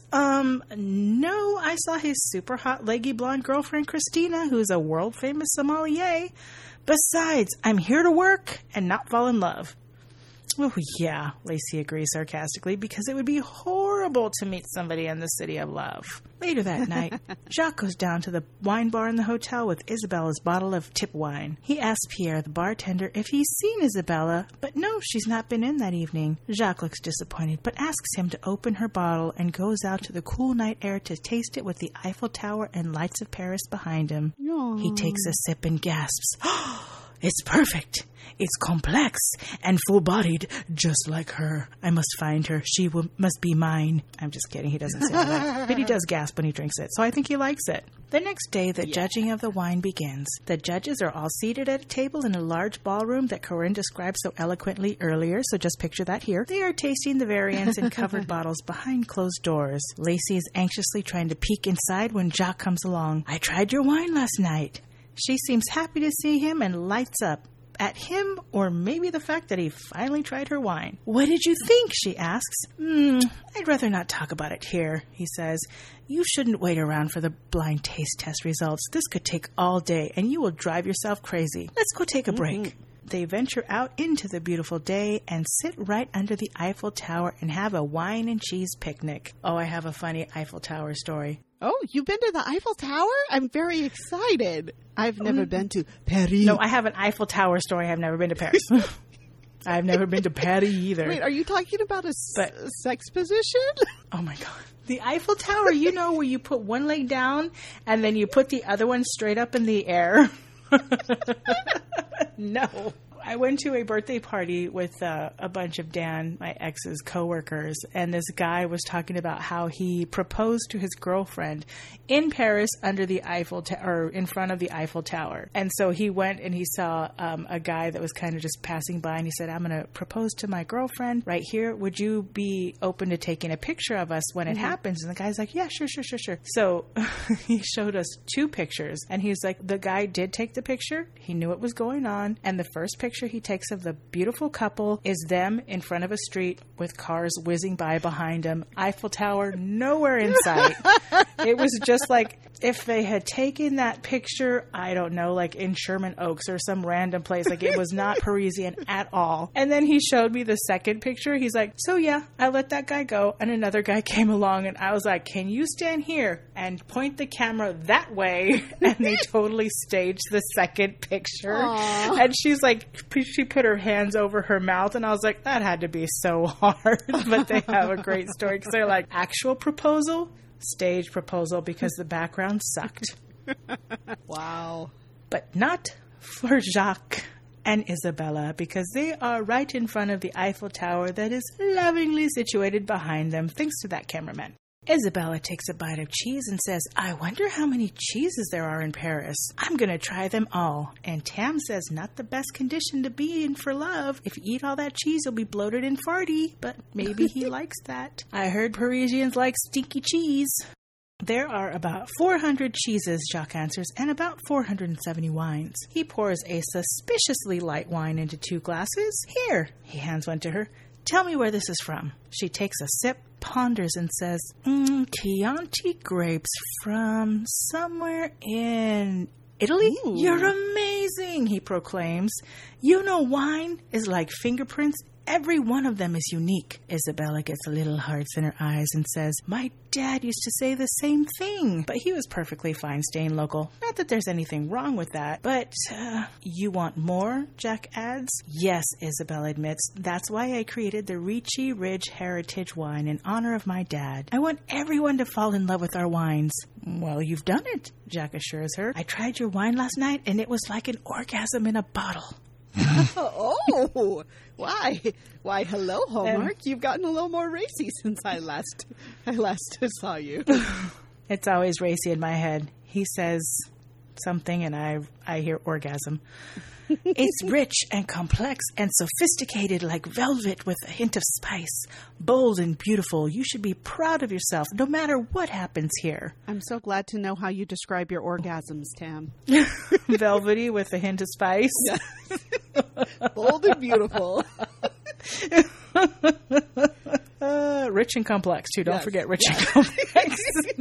No, I saw his super hot leggy blonde girlfriend, Christina, who's a world-famous sommelier. Besides, I'm here to work and not fall in love. Oh, yeah, Lacey agrees sarcastically, because it would be horrible to meet somebody in the city of love. Later that night, Jacques goes down to the wine bar in the hotel with Isabella's bottle of tip wine. He asks Pierre, the bartender, if he's seen Isabella, but no, she's not been in that evening. Jacques looks disappointed, but asks him to open her bottle and goes out to the cool night air to taste it with the Eiffel Tower and lights of Paris behind him. Aww. He takes a sip and gasps. It's perfect. It's complex and full-bodied, just like her. I must find her. She must be mine. I'm just kidding. He doesn't say that. But he does gasp when he drinks it, so I think he likes it. The next day, the judging of the wine begins. The judges are all seated at a table in a large ballroom that Corinne described so eloquently earlier, so just picture that here. They are tasting the variants in covered bottles behind closed doors. Lacey is anxiously trying to peek inside when Jacques comes along. I tried your wine last night. She seems happy to see him and lights up. At him, or maybe the fact that he finally tried her wine. What did you think? She asks. I'd rather not talk about it here, he says. You shouldn't wait around for the blind taste test results. This could take all day, and you will drive yourself crazy. Let's go take a break. They venture out into the beautiful day and sit right under the Eiffel Tower and have a wine and cheese picnic. Oh, I have a funny Eiffel Tower story. Oh, you've been to the Eiffel Tower? I'm very excited. I've never been to Paris. No, I have an Eiffel Tower story. I've never been to Paris. I've never been to Paris either. Wait, are you talking about a sex position? Oh my God. The Eiffel Tower, you know, where you put one leg down and then you put the other one straight up in the air? No. I went to a birthday party with a bunch of Dan, my ex's coworkers, and this guy was talking about how he proposed to his girlfriend in Paris under the Eiffel or in front of the Eiffel Tower. And so he went and he saw a guy that was kind of just passing by, and he said, I'm going to propose to my girlfriend right here. Would you be open to taking a picture of us when it happens? And the guy's like, yeah, sure. So he showed us 2 pictures, and he's like, the guy did take the picture. He knew what was going on. And the first picture he takes of the beautiful couple is them in front of a street with cars whizzing by behind them. Eiffel Tower nowhere in sight. It was just like if they had taken that picture, I don't know, like in Sherman Oaks or some random place. Like it was not Parisian at all. And then he showed me the second picture. He's like, so yeah, I let that guy go. And another guy came along and I was like, can you stand here and point the camera that way? And they totally staged the second picture. Aww. And she's like, she put her hands over her mouth, and I was like, that had to be so hard. But they have a great story because they're like, actual proposal, stage proposal, because the background sucked. Wow. But not for Jacques. and Isabella because they are right in front of the Eiffel Tower that is lovingly situated behind them thanks to that cameraman. Isabella takes a bite of cheese and says, I wonder how many cheeses there are in Paris. I'm going to try them all. And Tam says, not the best condition to be in for love. If you eat all that cheese, you'll be bloated and farty. But maybe he likes that. I heard Parisians like stinky cheese. There are about 400 cheeses, Jacques answers, and about 470 wines. He pours a suspiciously light wine into 2 glasses. Here, he hands one to her. Tell me where this is from. She takes a sip, ponders, and says, Chianti grapes from somewhere in Italy? Ooh. You're amazing, he proclaims. You know wine is like fingerprints. Every one of them is unique. Isabella gets a little hearts in her eyes and says, my dad used to say the same thing, but he was perfectly fine staying local. Not that there's anything wrong with that, but you want more, Jack adds. Yes, Isabella admits. That's why I created the Ricci Ridge Heritage Wine in honor of my dad. I want everyone to fall in love with our wines. Well, you've done it, Jack assures her. I tried your wine last night, and it was like an orgasm in a bottle. Oh, why? Why, hello, Hallmark. You've gotten a little more racy since I last saw you. It's always racy in my head. He says something and I hear orgasm. It's rich and complex and sophisticated like velvet with a hint of spice. Bold and beautiful. You should be proud of yourself no matter what happens here. I'm so glad to know how you describe your orgasms, Tam. Velvety with a hint of spice. Yeah. Bold and beautiful. Rich and complex, too. Don't forget rich and complex.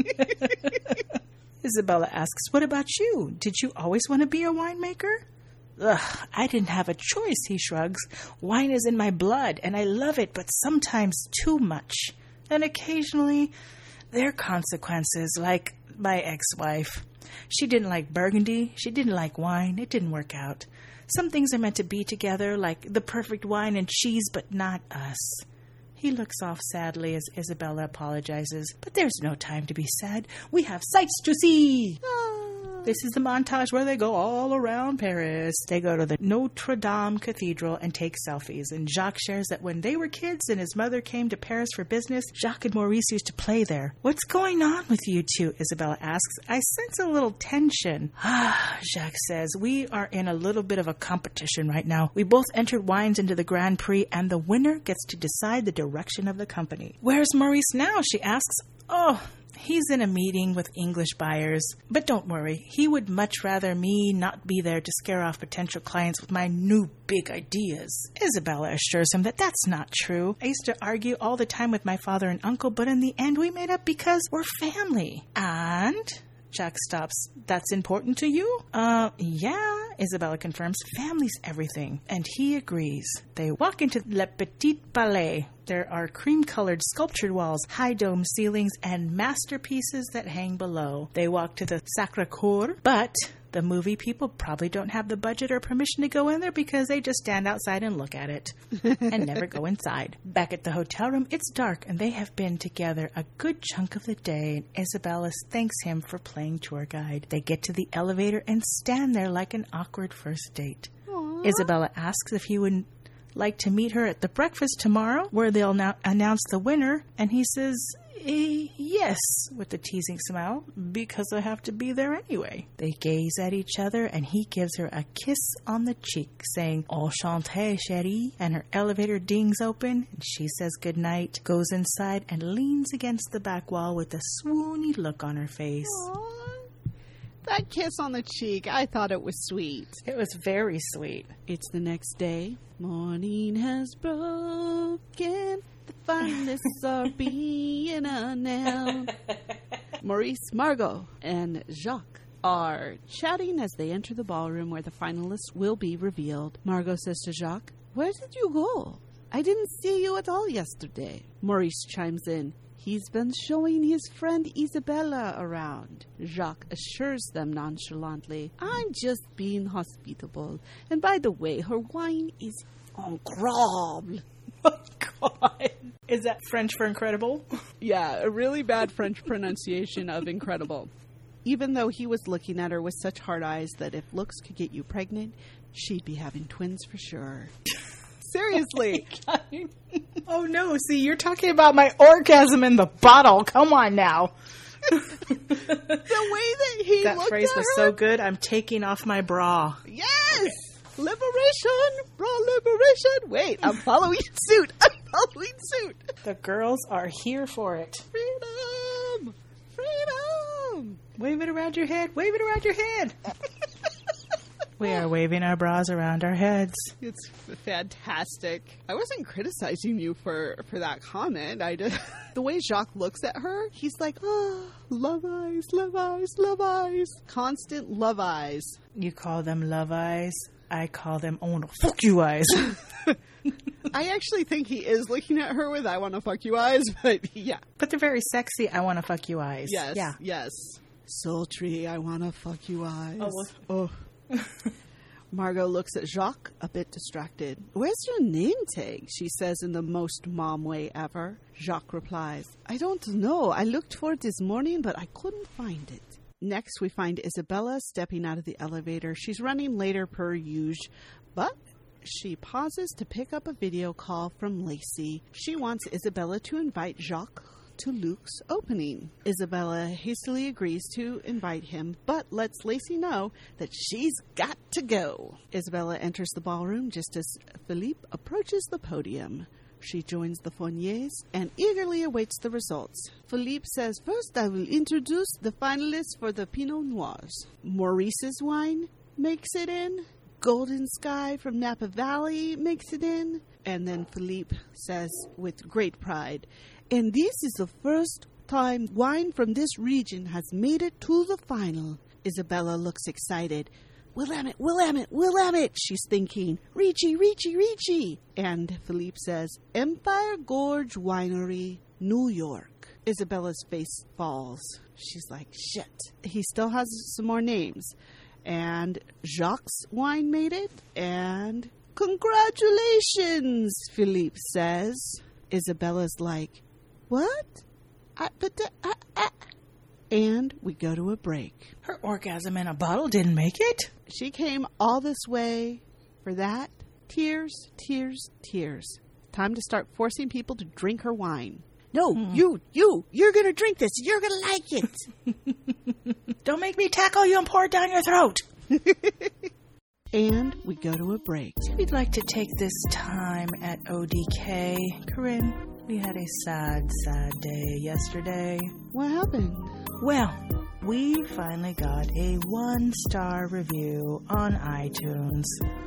Isabella asks, what about you? Did you always want to be a winemaker? Ugh, I didn't have a choice, he shrugs. Wine is in my blood, and I love it, but sometimes too much. And occasionally, there are consequences, like my ex-wife. She didn't like Burgundy. She didn't like wine. It didn't work out. Some things are meant to be together, like the perfect wine and cheese, but not us. He looks off sadly as Isabella apologizes. But there's no time to be sad. We have sights to see. This is the montage where they go all around Paris. They go to the Notre Dame Cathedral and take selfies. And Jacques shares that when they were kids and his mother came to Paris for business, Jacques and Maurice used to play there. What's going on with you two? Isabella asks. I sense a little tension. Jacques says, we are in a little bit of a competition right now. We both entered wines into the Grand Prix and the winner gets to decide the direction of the company. Where's Maurice now? She asks. Oh, he's in a meeting with English buyers. But don't worry, he would much rather me not be there to scare off potential clients with my new big ideas. Isabella assures him that that's not true. I used to argue all the time with my father and uncle, but in the end we made up because we're family. And... Jack stops. That's important to you? Yeah, Isabella confirms. Family's everything. And he agrees. They walk into Le Petit Palais. There are cream-colored sculptured walls, high dome ceilings, and masterpieces that hang below. They walk to the Sacré-Cœur, but the movie people probably don't have the budget or permission to go in there because they just stand outside and look at it and never go inside. Back at the hotel room, it's dark, and they have been together a good chunk of the day, and Isabella thanks him for playing tour guide. They get to the elevator and stand there like an awkward first date. Aww. Isabella asks if he would like to meet her at the breakfast tomorrow, where they'll now announce the winner, and he says, yes, with a teasing smile, because I have to be there anyway. They gaze at each other, and he gives her a kiss on the cheek, saying, Enchanté, chérie, and her elevator dings open, and she says goodnight, goes inside, and leans against the back wall with a swoony look on her face. Aww. That kiss on the cheek, I thought it was sweet. It was very sweet. It's the next day. Morning has broken. The finalists are being announced. Maurice, Margot, and Jacques are chatting as they enter the ballroom where the finalists will be revealed. Margot says to Jacques, where did you go? I didn't see you at all yesterday. Maurice chimes in. He's been showing his friend Isabella around. Jacques assures them nonchalantly, I'm just being hospitable. And by the way, her wine is incroyable. Oh, God. Is that French for incredible? Yeah, a really bad French pronunciation of incredible. even though he was looking at her with such hard eyes that if looks could get you pregnant, she'd be having twins for sure. Seriously. Oh no, see, you're talking about my orgasm in the bottle. Come on now. The way that he That looked phrase at was her. so good, I'm taking off my bra. Yes! Liberation! Bra liberation! Wait, I'm following suit. The girls are here for it. Freedom! Freedom! Wave it around your head. Wave it around your head. We are waving our bras around our heads. It's fantastic. I wasn't criticizing you for that comment. I just the way Jacques looks at her, he's like, oh, love eyes, love eyes, love eyes. Constant love eyes. You call them love eyes. I call them, I want to fuck you eyes. I actually think he is looking at her with I want to fuck you eyes, but yeah. But they're very sexy, I want to fuck you eyes. Yes, Yeah. yes. Sultry, I want to fuck you eyes. Oh. Margot looks at Jacques, a bit distracted. Where's your name tag? She says in the most mom way ever. Jacques replies, I don't know. I looked for it this morning, but I couldn't find it. Next, we find Isabella stepping out of the elevator. She's running later per usual, but she pauses to pick up a video call from Lacey. She wants Isabella to invite Jacques to Luke's opening. Isabella hastily agrees to invite him, but lets Lacey know that she's got to go. Isabella enters the ballroom just as Philippe approaches the podium. She joins the Fourniers and eagerly awaits the results. Philippe says, first I will introduce the finalists for the Pinot Noirs. Maurice's wine makes it in. Golden Sky from Napa Valley makes it in. And then Philippe says with great pride, and this is the first time wine from this region has made it to the final. Isabella looks excited. Willamette, she's thinking. Ricci. And Philippe says, Empire Gorge Winery, New York. Isabella's face falls. She's like, shit. He still has some more names. And Jacques' wine made it. And congratulations, Philippe says. Isabella's like, what? And we go to a break. Her orgasm in a bottle didn't make it. She came all this way for that. Tears. Time to start forcing people to drink her wine. No, you're going to drink this. You're going to like it. Don't make me tackle you and pour it down your throat. And we go to a break. We'd like to take this time at ODK. Corinne, we had a sad day yesterday. What happened? Well, we finally got a 1-star review on iTunes.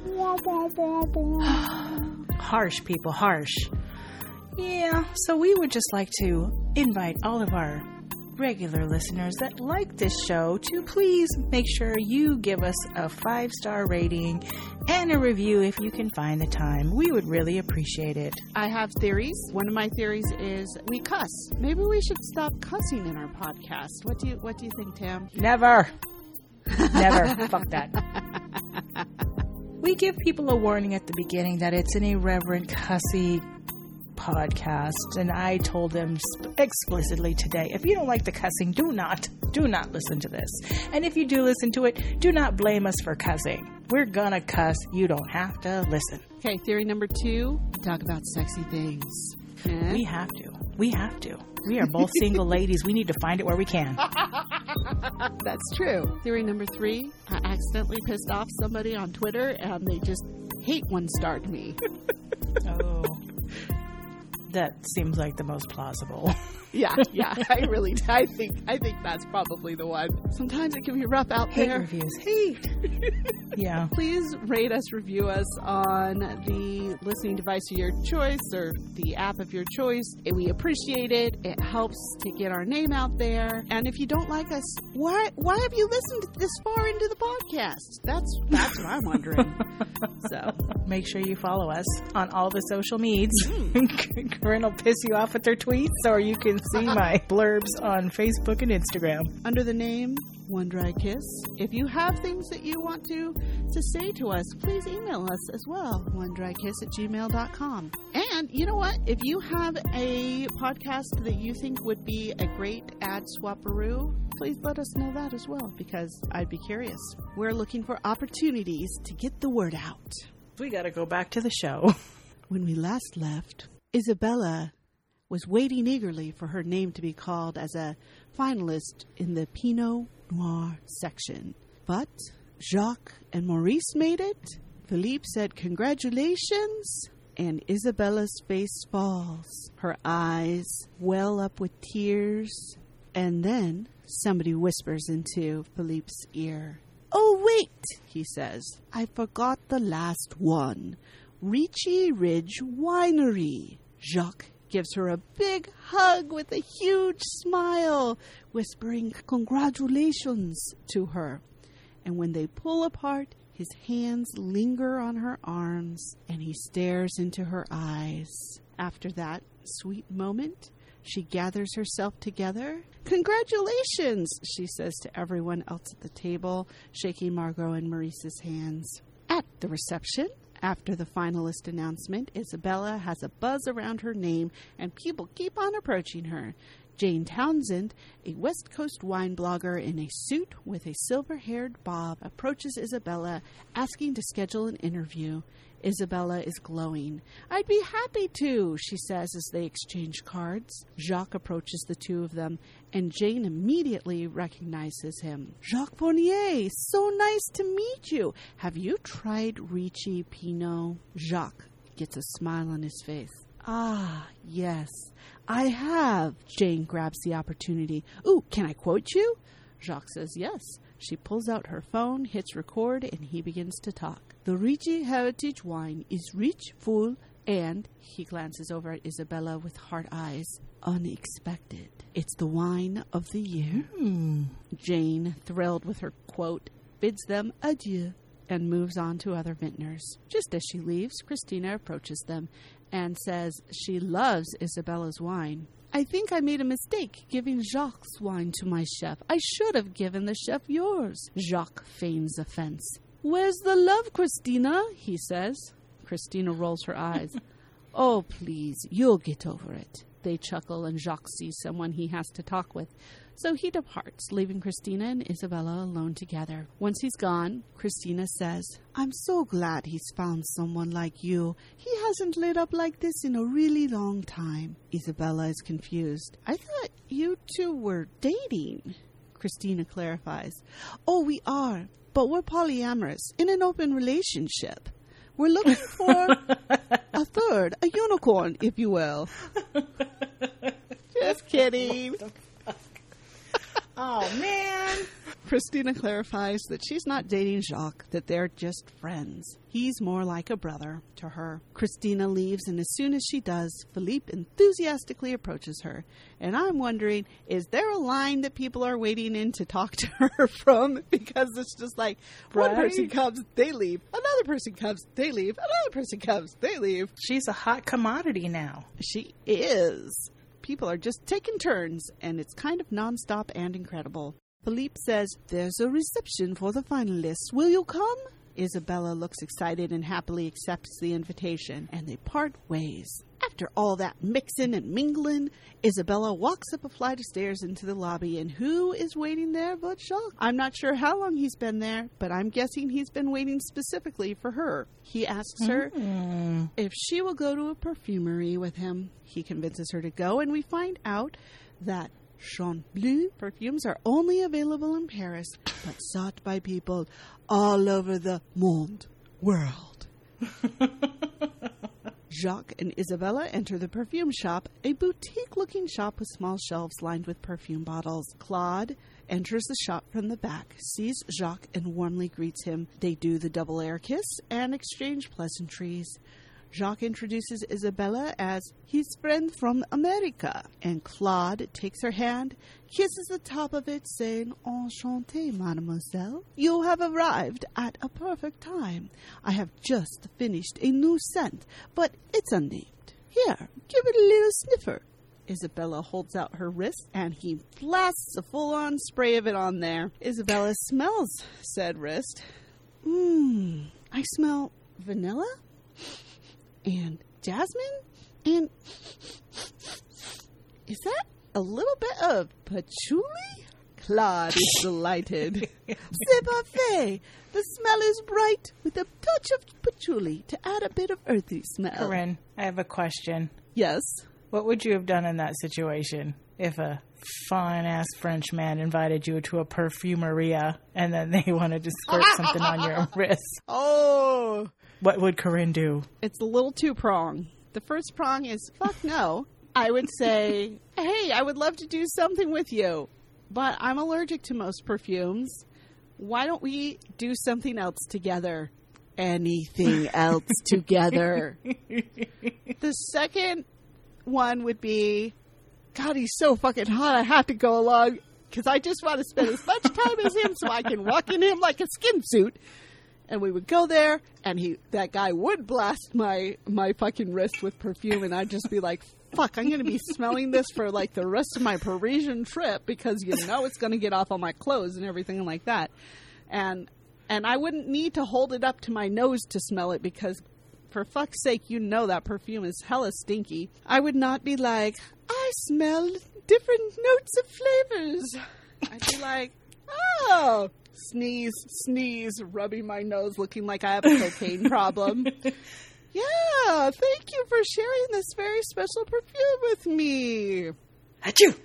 Harsh, people, harsh. Yeah, so we would just like to invite all of our regular listeners that like this show to please make sure you give us a 5-star rating and a review if you can find the time. We would really appreciate it. I have theories. One of my theories is we cuss. Maybe we should stop cussing in our podcast. What do you think, Tam? Never. Fuck that. We give people a warning at the beginning that it's an irreverent, cussy podcast, and I told them explicitly today, if you don't like the cussing, do not listen to this. And if you do listen to it, do not blame us for cussing. We're gonna cuss. You don't have to listen. Okay, theory number 2, talk about sexy things. We have to. We are both single ladies. We need to find it where we can. That's true. Theory number 3, I accidentally pissed off somebody on Twitter and they just hate 1-starred me. Oh. That seems like the most plausible. Yeah. I think that's probably the one. Sometimes it can be rough out Hate there. reviews. Hate. Yeah. Please rate us, review us on the listening device of your choice or the app of your choice. We appreciate it. It helps to get our name out there. And if you don't like us, why have you listened this far into the podcast? That's what I'm wondering. So make sure you follow us on all the social medias. Corinne will piss you off with their tweets, or you can see my blurbs on Facebook and Instagram. Under the name One Dry Kiss. If you have things that you want to say to us, please email us as well. onedrykiss@gmail.com. And you know what? If you have a podcast that you think would be a great ad swapperoo, please let us know that as well, because I'd be curious. We're looking for opportunities to get the word out. We got to go back to the show. When we last left, Isabella was waiting eagerly for her name to be called as a finalist in the Pinot Noir section. But Jacques and Maurice made it. Philippe said, "Congratulations." And Isabella's face falls. Her eyes well up with tears. And then somebody whispers into Philippe's ear. "Oh, wait," he says. "I forgot the last one. Ricci Ridge Winery." Jacques gives her a big hug with a huge smile, whispering congratulations to her. And when they pull apart, his hands linger on her arms, and he stares into her eyes. After that sweet moment, she gathers herself together. "Congratulations," she says to everyone else at the table, shaking Margot and Maurice's hands. At the reception, after the finalist announcement, Isabella has a buzz around her name, and people keep on approaching her. Jane Townsend, a West Coast wine blogger in a suit with a silver-haired bob, approaches Isabella, asking to schedule an interview. Isabella is glowing. "I'd be happy to," she says as they exchange cards. Jacques approaches the two of them, and Jane immediately recognizes him. "Jacques Fournier, so nice to meet you. Have you tried Ricci Pinot?" Jacques gets a smile on his face. "Ah, yes, I have." Jane grabs the opportunity. "Ooh, can I quote you?" Jacques says yes. She pulls out her phone, hits record, and he begins to talk. "The Ricci Heritage wine is rich, full, and," he glances over at Isabella with hard eyes, "unexpected. It's the wine of the year." Jane, thrilled with her quote, bids them adieu and moves on to other vintners. Just as she leaves, Christina approaches them and says she loves Isabella's wine. "I think I made a mistake giving Jacques' wine to my chef. I should have given the chef yours." Jacques feigns offense. "Where's the love, Christina?" he says. Christina rolls her eyes. "Oh, please, you'll get over it." They chuckle, and Jacques sees someone he has to talk with. So he departs, leaving Christina and Isabella alone together. Once he's gone, Christina says, "I'm so glad he's found someone like you. He hasn't lit up like this in a really long time." Isabella is confused. "I thought you two were dating." Christina clarifies. "Oh, we are, but we're polyamorous, in an open relationship. We're looking for a third, a unicorn, if you will." Just kidding. Oh, man. Christina clarifies that she's not dating Jacques, that they're just friends. He's more like a brother to her. Christina leaves, and as soon as she does, Philippe enthusiastically approaches her. And I'm wondering, is there a line that people are waiting in to talk to her from? Because it's just like, one person comes, they leave. Another person comes, they leave. Another person comes, they leave. She's a hot commodity now. She is. People are just taking turns, and it's kind of nonstop and incredible. Philippe says, "There's a reception for the finalists. Will you come?" Isabella looks excited and happily accepts the invitation, and they part ways. After all that mixing and mingling, Isabella walks up a flight of stairs into the lobby, and who is waiting there but Jacques? I'm not sure how long he's been there, but I'm guessing he's been waiting specifically for her. He asks her if she will go to a perfumery with him. He convinces her to go, and we find out that Chant Bleu perfumes are only available in Paris, but sought by people all over the world. Jacques and Isabella enter the perfume shop, a boutique-looking shop with small shelves lined with perfume bottles. Claude enters the shop from the back, sees Jacques, and warmly greets him. They do the double air kiss and exchange pleasantries. Jacques introduces Isabella as his friend from America, and Claude takes her hand, kisses the top of it, saying, "Enchanté, mademoiselle. You have arrived at a perfect time. I have just finished a new scent, but it's unnamed. Here, give it a little sniffer." Isabella holds out her wrist, and he blasts a full-on spray of it on there. "Isabella smells," said wrist. I smell vanilla and jasmine And is that a little bit of patchouli? Claude is delighted. C'est parfait. The smell is bright with a touch of patchouli to add a bit of earthy smell. Corinne, I have a question. Yes. What would you have done in that situation if a fine-ass French man invited you to a perfumeria and then they wanted to squirt something on your wrist? Oh. What would Corinne do? It's a little two-prong. The first prong is, fuck no. I would say, hey, I would love to do something with you, but I'm allergic to most perfumes. Why don't we do something else together? Anything else together. The second one would be, God, he's so fucking hot, I have to go along because I just want to spend as much time as him so I can walk in him like a skin suit. And we would go there, and that guy would blast my fucking wrist with perfume, and I'd just be like, fuck, I'm going to be smelling this for, like, the rest of my Parisian trip, because you know it's going to get off on my clothes and everything like that. And I wouldn't need to hold it up to my nose to smell it, because, for fuck's sake, you know that perfume is hella stinky. I would not be like, I smell different notes of flavors. I'd be like, oh... Sneeze, rubbing my nose, looking like I have a cocaine problem. Yeah, thank you for sharing this very special perfume with me. Achoo!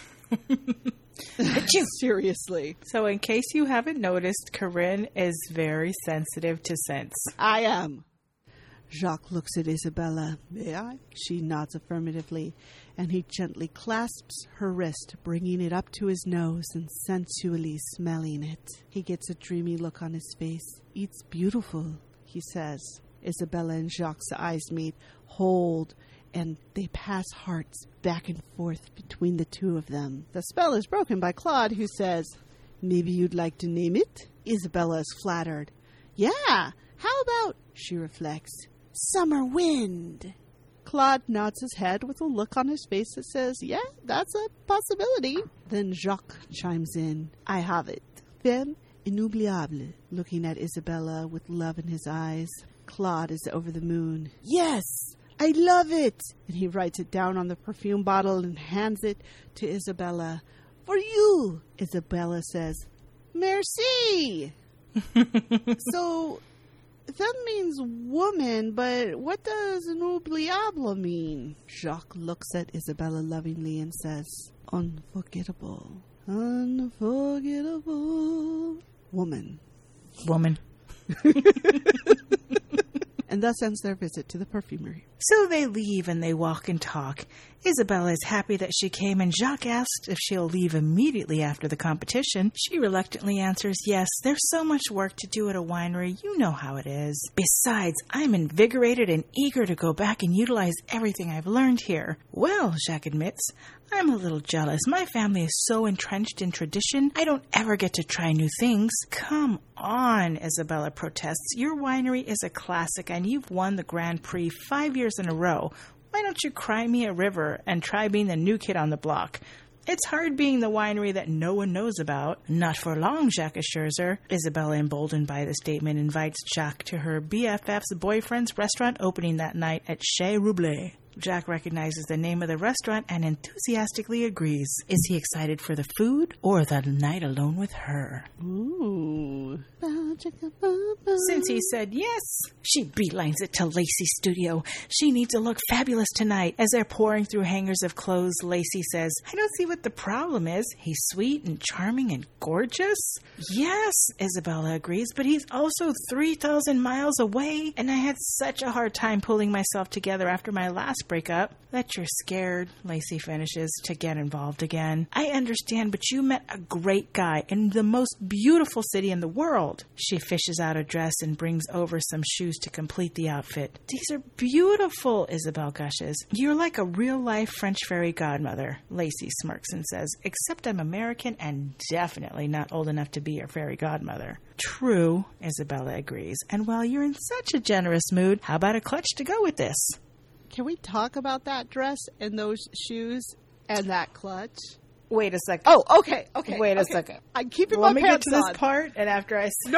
Achoo! Seriously. So in case you haven't noticed, Corinne is very sensitive to scents. I am. Jacques looks at Isabella. May I? She nods affirmatively, and he gently clasps her wrist, bringing it up to his nose and sensually smelling it. He gets a dreamy look on his face. It's beautiful, he says. Isabella and Jacques' eyes meet, hold, and they pass hearts back and forth between the two of them. The spell is broken by Claude, who says, maybe you'd like to name it? Isabella is flattered. Yeah, how about, she reflects, Summer Wind. Claude nods his head with a look on his face that says, yeah, that's a possibility. Then Jacques chimes in. I have it. Femme inoubliable. Looking at Isabella with love in his eyes. Claude is over the moon. Yes, I love it. And he writes it down on the perfume bottle and hands it to Isabella. For you, Isabella says. Merci. So... that means woman, but what does inoubliable mean? Jacques looks at Isabella lovingly and says, unforgettable. Unforgettable. Woman. And thus ends their visit to the perfumery. So they leave and they walk and talk. Isabella is happy that she came, and Jacques asks if she'll leave immediately after the competition. She reluctantly answers, yes, there's so much work to do at a winery, you know how it is. Besides, I'm invigorated and eager to go back and utilize everything I've learned here. Well, Jacques admits, I'm a little jealous. My family is so entrenched in tradition, I don't ever get to try new things. Come on, Isabella protests. Your winery is a classic, and you've won the Grand Prix 5 years in a row. Why don't you cry me a river and try being the new kid on the block? It's hard being the winery that no one knows about. Not for long, Jacques assures her. Isabella, emboldened by the statement, invites Jacques to her BFF's boyfriend's restaurant opening that night at Chez Roublé. Jacques recognizes the name of the restaurant and enthusiastically agrees. Is he excited for the food or the night alone with her? Ooh. Since he said yes, she beelines it to Lacey's studio. She needs to look fabulous tonight. As they're pouring through hangers of clothes, Lacey says, I don't see what the problem is. He's sweet and charming and gorgeous. Yes, Isabella agrees, but he's also 3,000 miles away, and I had such a hard time pulling myself together after my last breakup. That you're scared, Lacey finishes, to get involved again. I understand, but you met a great guy in the most beautiful city in the world. She fishes out a dress and brings over some shoes to complete the outfit. These are beautiful, Isabel gushes. You're like a real-life French fairy godmother, Lacey smirks and says, except I'm American and definitely not old enough to be your fairy godmother. True, Isabella agrees. And while you're in such a generous mood, how about a clutch to go with this? Can we talk about that dress and those shoes and that clutch? Wait a second. Oh, okay. Wait a second. I'm keeping my pants on. Let me get to this part, and after I... No.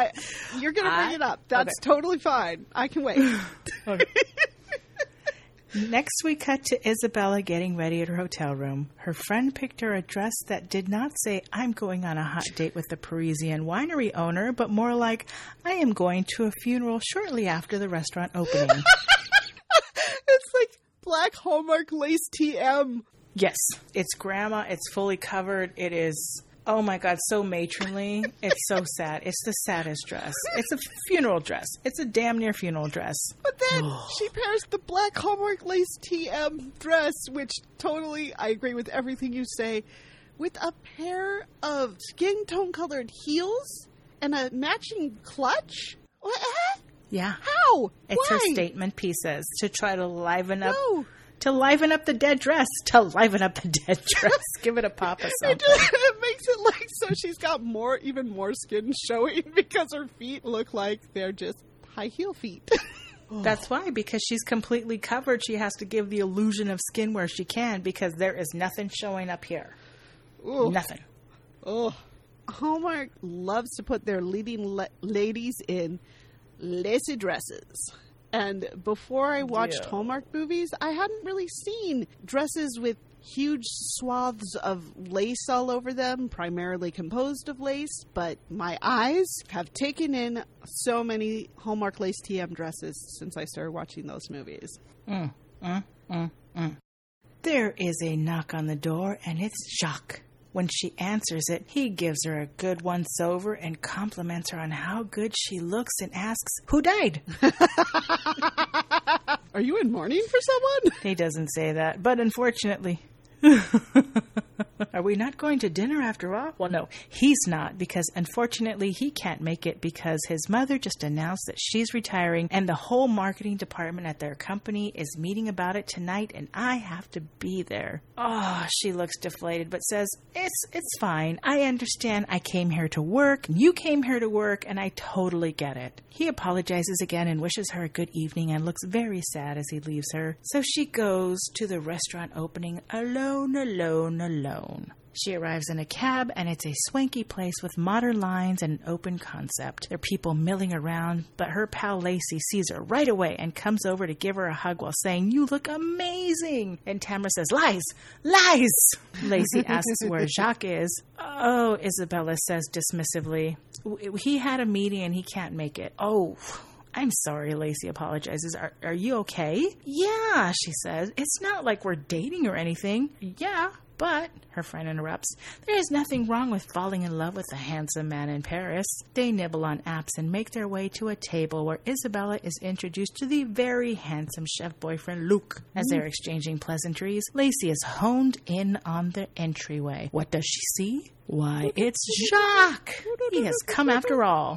You're going to bring it up. That's totally fine. I can wait. Okay. Next, we cut to Isabella getting ready at her hotel room. Her friend picked her a dress that did not say, I'm going on a hot date with the Parisian winery owner, but more like, I am going to a funeral shortly after the restaurant opening. It's like black Hallmark lace TM. Yes. It's grandma. It's fully covered. It is... Oh my God, so matronly. It's so sad. It's the saddest dress. It's a funeral dress. It's a damn near funeral dress. But then she pairs the black Hallmark lace TM dress, which totally, I agree with everything you say, with a pair of skin tone colored heels and a matching clutch? What? Yeah. How? It's Why? her statement pieces to try to liven up. No. To liven up the dead dress. To liven up the dead dress. Give it a pop or something. It makes it like so she's got even more skin showing because her feet look like they're just high heel feet. That's why, because she's completely covered. She has to give the illusion of skin where she can because there is nothing showing up here. Ooh. Nothing. Oh, Hallmark loves to put their leading ladies in lacy dresses. And before I watched Hallmark movies, I hadn't really seen dresses with huge swaths of lace all over them, primarily composed of lace. But my eyes have taken in so many Hallmark lace TM dresses since I started watching those movies. There is a knock on the door, and it's Jacques. When she answers it, he gives her a good once-over and compliments her on how good she looks and asks, who died? Are you in mourning for someone? He doesn't say that, but unfortunately... Are we not going to dinner after all? Well, no, he's not, because unfortunately he can't make it because his mother just announced that she's retiring and the whole marketing department at their company is meeting about it tonight and I have to be there. Oh, she looks deflated but says, it's fine. I understand I came here to work, you came here to work, and I totally get it. He apologizes again and wishes her a good evening and looks very sad as he leaves her. So she goes to the restaurant opening alone. She arrives in a cab, and it's a swanky place with modern lines and an open concept. There are people milling around, but her pal Lacey sees her right away and comes over to give her a hug while saying, you look amazing! And Tamara says, lies! Lies! Lacey asks where Jacques is. Oh, Isabella says dismissively. He had a meeting and he can't make it. Oh, I'm sorry, Lacey apologizes. Are you okay? Yeah, she says. It's not like we're dating or anything. Yeah, but, her friend interrupts, there is nothing wrong with falling in love with a handsome man in Paris. They nibble on apps and make their way to a table where Isabella is introduced to the very handsome chef boyfriend Luc. As they're exchanging pleasantries, Lacey is honed in on the entryway. What does she see? Why, it's Jacques! He has come after all.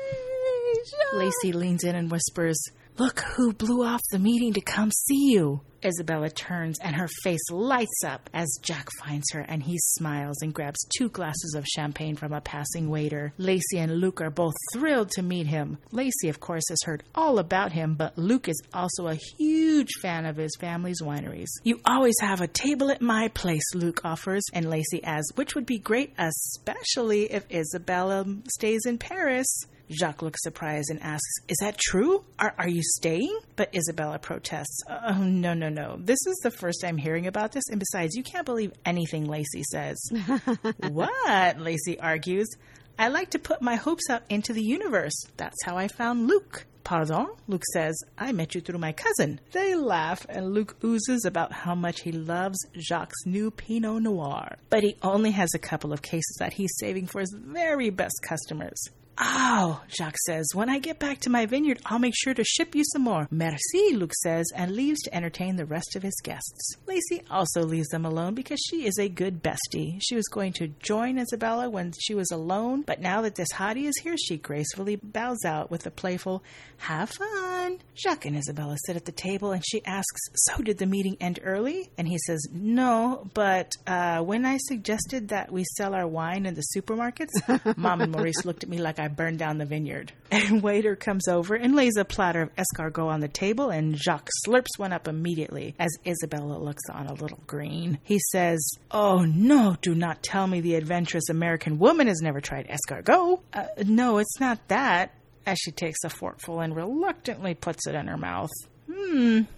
Lacey leans in and whispers, look who blew off the meeting to come see you. Isabella turns and her face lights up as Jack finds her and he smiles and grabs 2 glasses of champagne from a passing waiter. Lacey and Luc are both thrilled to meet him. Lacey, of course, has heard all about him, but Luc is also a huge fan of his family's wineries. You always have a table at my place, Luc offers, and Lacey adds, which would be great, especially if Isabella stays in Paris. Jacques looks surprised and asks, is that true? Are you staying? But Isabella protests. Oh, no. This is the first I'm hearing about this, and besides, you can't believe anything Lacey says. What? Lacey argues. I like to put my hopes out into the universe. That's how I found Luc. Pardon? Luc says, I met you through my cousin. They laugh, and Luc oozes about how much he loves Jacques' new Pinot Noir. But he only has a couple of cases that he's saving for his very best customers. Oh, Jacques says, when I get back to my vineyard, I'll make sure to ship you some more. Merci, Luc says, and leaves to entertain the rest of his guests. Lacey also leaves them alone because she is a good bestie. She was going to join Isabella when she was alone, but now that this hottie is here, she gracefully bows out with a playful, have fun. Jacques and Isabella sit at the table, and she asks, so did the meeting end early? And he says, no, but when I suggested that we sell our wine in the supermarkets, Mom and Maurice looked at me like I burned down the vineyard. A waiter comes over and lays a platter of escargot on the table, and Jacques slurps one up immediately as Isabella looks on a little green. He says, oh no, do not tell me the adventurous American woman has never tried escargot. No, it's not that, as she takes a forkful and reluctantly puts it in her mouth.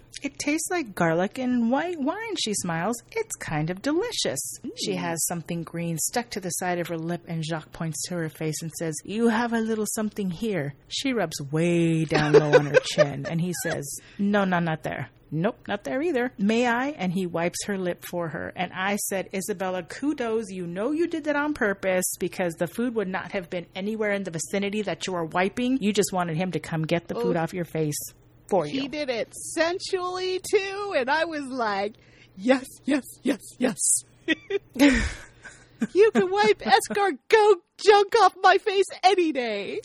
It tastes like garlic and white wine, she smiles. It's kind of delicious. She has something green stuck to the side of her lip, and Jacques points to her face and says, you have a little something here. She rubs way down low on her chin, and he says, no, not there. Nope, not there either. May I? And he wipes her lip for her. And I said, Isabella, kudos. You know you did that on purpose because the food would not have been anywhere in the vicinity that you were wiping. You just wanted him to come get the food off your face for you. He did it sensually, too. And I was like, yes. You can wipe escargot junk off my face any day.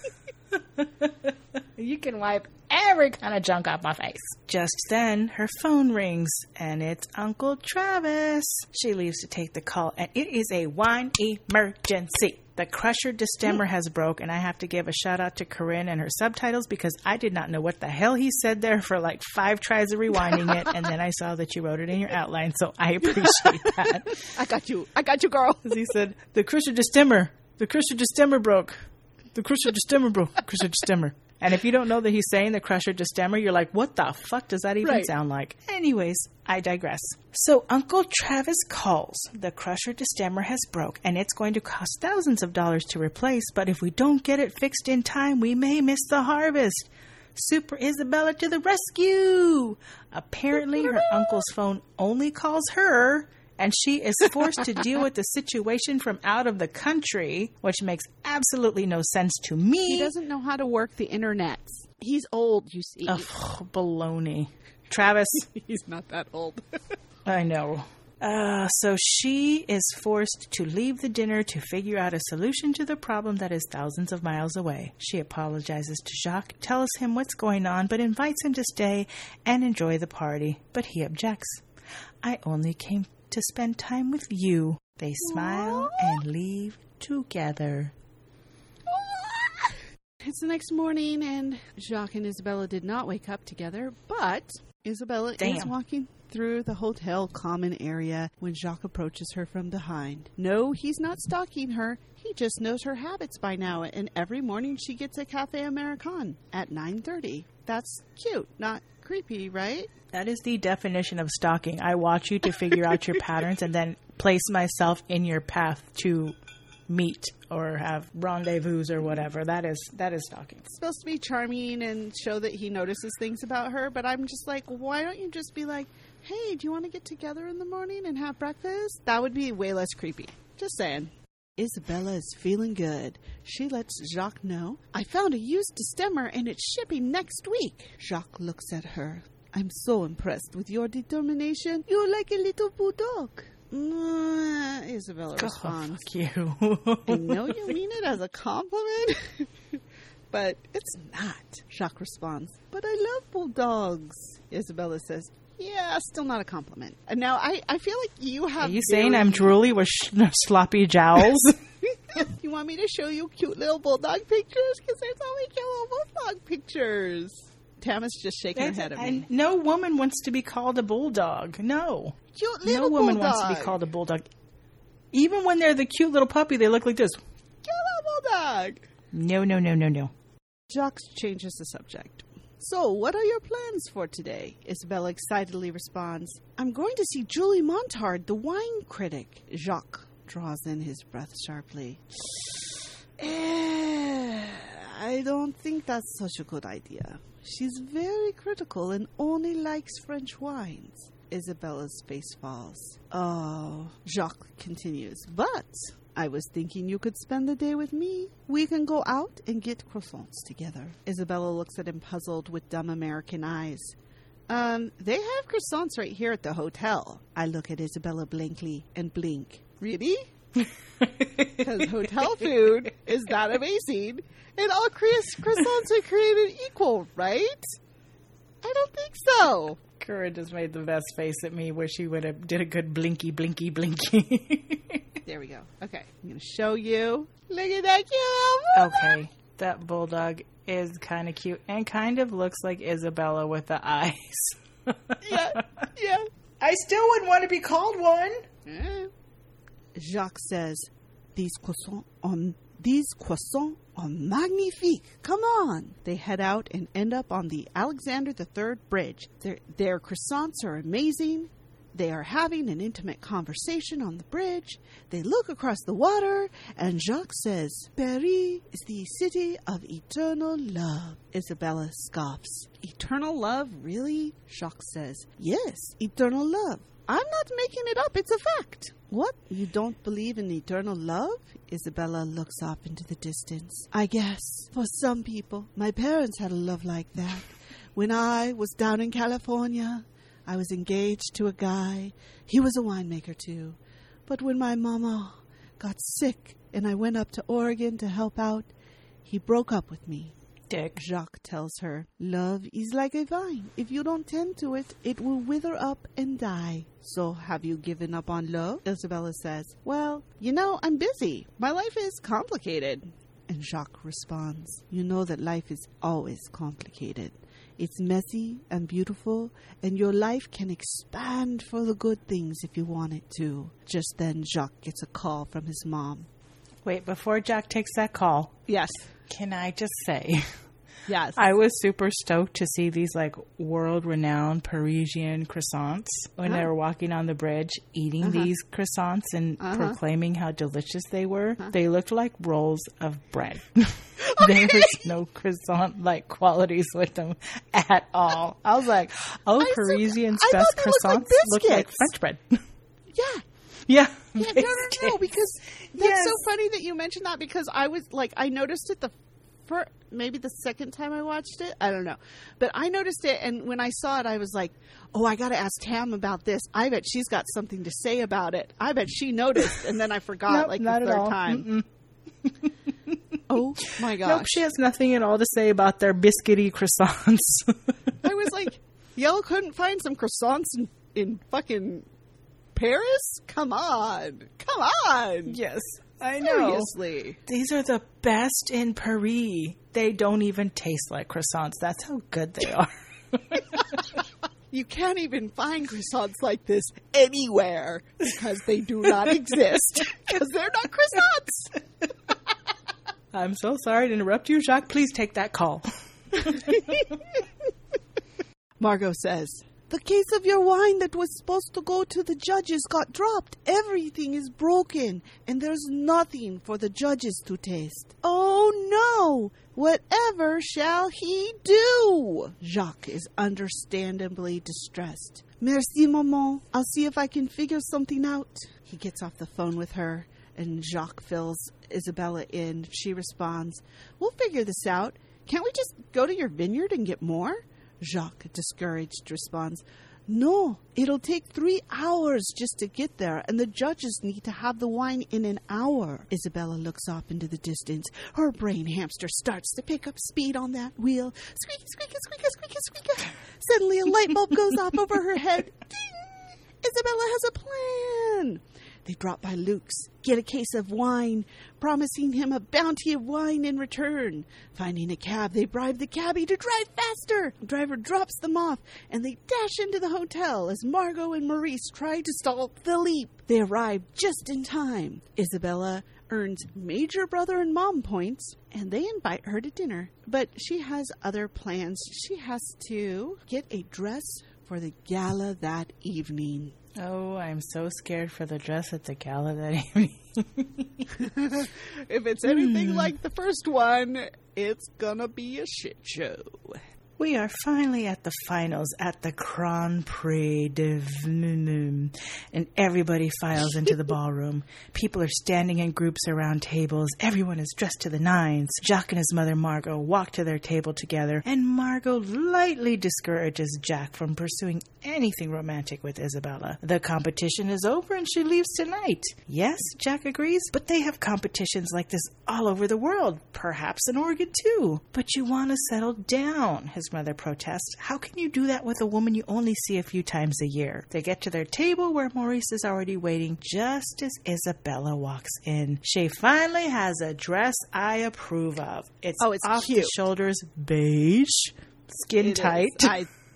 You can wipe every kind of junk off my face. Just then, her phone rings, and it's Uncle Travis. She leaves to take the call, and it is a wine emergency. The crusher distemper has broke, and I have to give a shout out to Corinne and her subtitles because I did not know what the hell he said there for like 5 tries of rewinding it, and then I saw that you wrote it in your outline, so I appreciate that. I got you, girl. He said, the crusher distemper broke. The crusher distemper broke. Crusher distemper. And if you don't know that he's saying the crusher distemper, you're like, what the fuck does that even sound like? Anyways, I digress. So Uncle Travis calls. The crusher distemper has broke, and it's going to cost thousands of dollars to replace, but if we don't get it fixed in time, we may miss the harvest. Super Isabella to the rescue! Apparently, her uncle's phone only calls her, and she is forced to deal with the situation from out of the country, which makes absolutely no sense to me. He doesn't know how to work the internet. He's old, you see. Oh, baloney. Travis. He's not that old. I know. So she is forced to leave the dinner to figure out a solution to the problem that is thousands of miles away. She apologizes to Jacques, tells him what's going on, but invites him to stay and enjoy the party. But he objects. I only came to spend time with you. They smile and leave together. It's the next morning, and Jacques and Isabella did not wake up together, but Isabella is walking through the hotel common area when Jacques approaches her from behind. No, he's not stalking her. He just knows her habits by now, and every morning she gets a Cafe American at 9:30. That's cute, not creepy, right? That is the definition of stalking. I watch you to figure out your patterns and then place myself in your path to meet or have rendezvous or whatever. That is stalking. It's supposed to be charming and show that he notices things about her, but I'm just like, why don't you just be like, hey, do you want to get together in the morning and have breakfast? That would be way less creepy. Just saying. Isabella is feeling good. She lets Jacques know, I found a used distemper and it's shipping next week. Jacques looks at her. I'm so impressed with your determination. You're like a little bulldog. Isabella responds. Fuck you. I know you mean it as a compliment, but it's not. Jacques responds. But I love bulldogs. Isabella says, yeah, still not a compliment. And now I feel like you have... Are you saying I'm drooly with sloppy jowls? You want me to show you cute little bulldog pictures? Because there's only cute little bulldog pictures. Tammy's just shaking her head at me. No woman wants to be called a bulldog. No. Cute little No woman bulldog. wants to be called a bulldog. Even when they're the cute little puppy, they look like this. Cute little bulldog. No. Jacques changes the subject. So, what are your plans for today? Isabella excitedly responds, I'm going to see Julie Montard, the wine critic. Jacques draws in his breath sharply. I don't think that's such a good idea. She's very critical and only likes French wines. Isabella's face falls. Oh, Jacques continues. But I was thinking you could spend the day with me. We can go out and get croissants together. Isabella looks at him puzzled with dumb American eyes. They have croissants right here at the hotel. I look at Isabella blankly and blink. Really? Because hotel food is that amazing, and all croissants are created equal, right? I don't think so. Corinne just made the best face at me where she would have did a good blinky. There we go. Okay, I'm going to show you. Look at that cute. Okay, that bulldog is kind of cute and kind of looks like Isabella with the eyes. Yeah. I still wouldn't want to be called one. Jacques says, these croissants are These croissants are magnifique. Come on. They head out and end up on the Alexander III Bridge. Their croissants are amazing. They are having an intimate conversation on the bridge. They look across the water, and Jacques says, Paris is the city of eternal love. Isabella scoffs. Eternal love, really? Jacques says, yes, eternal love. I'm not making it up. It's a fact. What? You don't believe in eternal love? Isabella looks off into the distance. I guess, for some people, my parents had a love like that. When I was down in California, I was engaged to a guy. He was a winemaker, too. But when my mama got sick and I went up to Oregon to help out, he broke up with me. Dick. Jacques tells her, love is like a vine. If you don't tend to it, it will wither up and die. So have you given up on love? Isabella says, well, I'm busy. My life is complicated. And Jacques responds, you know that life is always complicated. It's messy and beautiful, and your life can expand for the good things if you want it to. Just then, Jacques gets a call from his mom. Wait, before Jack takes that call, Yes. can I just say, Yes. I was super stoked to see these world-renowned Parisian croissants when they were walking on the bridge, eating these croissants and proclaiming how delicious they were. They looked like rolls of bread. There was no croissant-like qualities with them at all. I was like, Parisians' best croissants look like French bread. Yeah. Yeah. No, because that's so funny that you mentioned that, because I was I noticed it maybe the second time I watched it. I don't know. But I noticed it, and when I saw it, I was like, oh, I got to ask Tam about this. I bet she's got something to say about it. I bet she noticed, and then I forgot nope, the third time. Oh, my gosh. Nope, she has nothing at all to say about their biscuity croissants. I was like, y'all couldn't find some croissants in fucking Paris? Come on. Yes, I know. Seriously. These are the best in Paris. They don't even taste like croissants. That's how good they are. You can't even find croissants like this anywhere because they do not exist. Because they're not croissants. I'm so sorry to interrupt you, Jacques. Please take that call. Margot says, the case of your wine that was supposed to go to the judges got dropped. Everything is broken, and there's nothing for the judges to taste. Oh, no! Whatever shall he do? Jacques is understandably distressed. Merci, maman. I'll see if I can figure something out. He gets off the phone with her, and Jacques fills Isabella in. She responds, we'll figure this out. Can't we just go to your vineyard and get more? Jacques, discouraged, responds, no, it'll take 3 hours just to get there, and the judges need to have the wine in an hour. Isabella looks off into the distance. Her brain hamster starts to pick up speed on that wheel. Squeaky, squeaky, squeaky, squeaky, squeaky. Suddenly a light bulb goes off over her head. Ding! Isabella has a plan. They drop by Luke's, get a case of wine, promising him a bounty of wine in return. Finding a cab, they bribe the cabbie to drive faster. The driver drops them off, and they dash into the hotel as Margot and Maurice try to stall Philippe. They arrive just in time. Isabella earns major brother and mom points, and they invite her to dinner. But she has other plans. She has to get a dress for the gala that evening. Oh, I'm so scared for the dress at the gala that evening. If it's anything like the first one, it's gonna be a shit show. We are finally at the finals at the Grand Prix de Vnum, and everybody files into the ballroom. People are standing in groups around tables. Everyone is dressed to the nines. Jacques and his mother Margot walk to their table together, and Margot lightly discourages Jack from pursuing anything romantic with Isabella. The competition is over and she leaves tonight. Yes, Jack agrees, but they have competitions like this all over the world, perhaps in Oregon too. But you want to settle down, his mother protests. How can you do that with a woman you only see a few times a year? They get to their table where Maurice is already waiting just as Isabella walks in. She finally has a dress I approve of. It's off cute. The shoulders, beige, skin tight.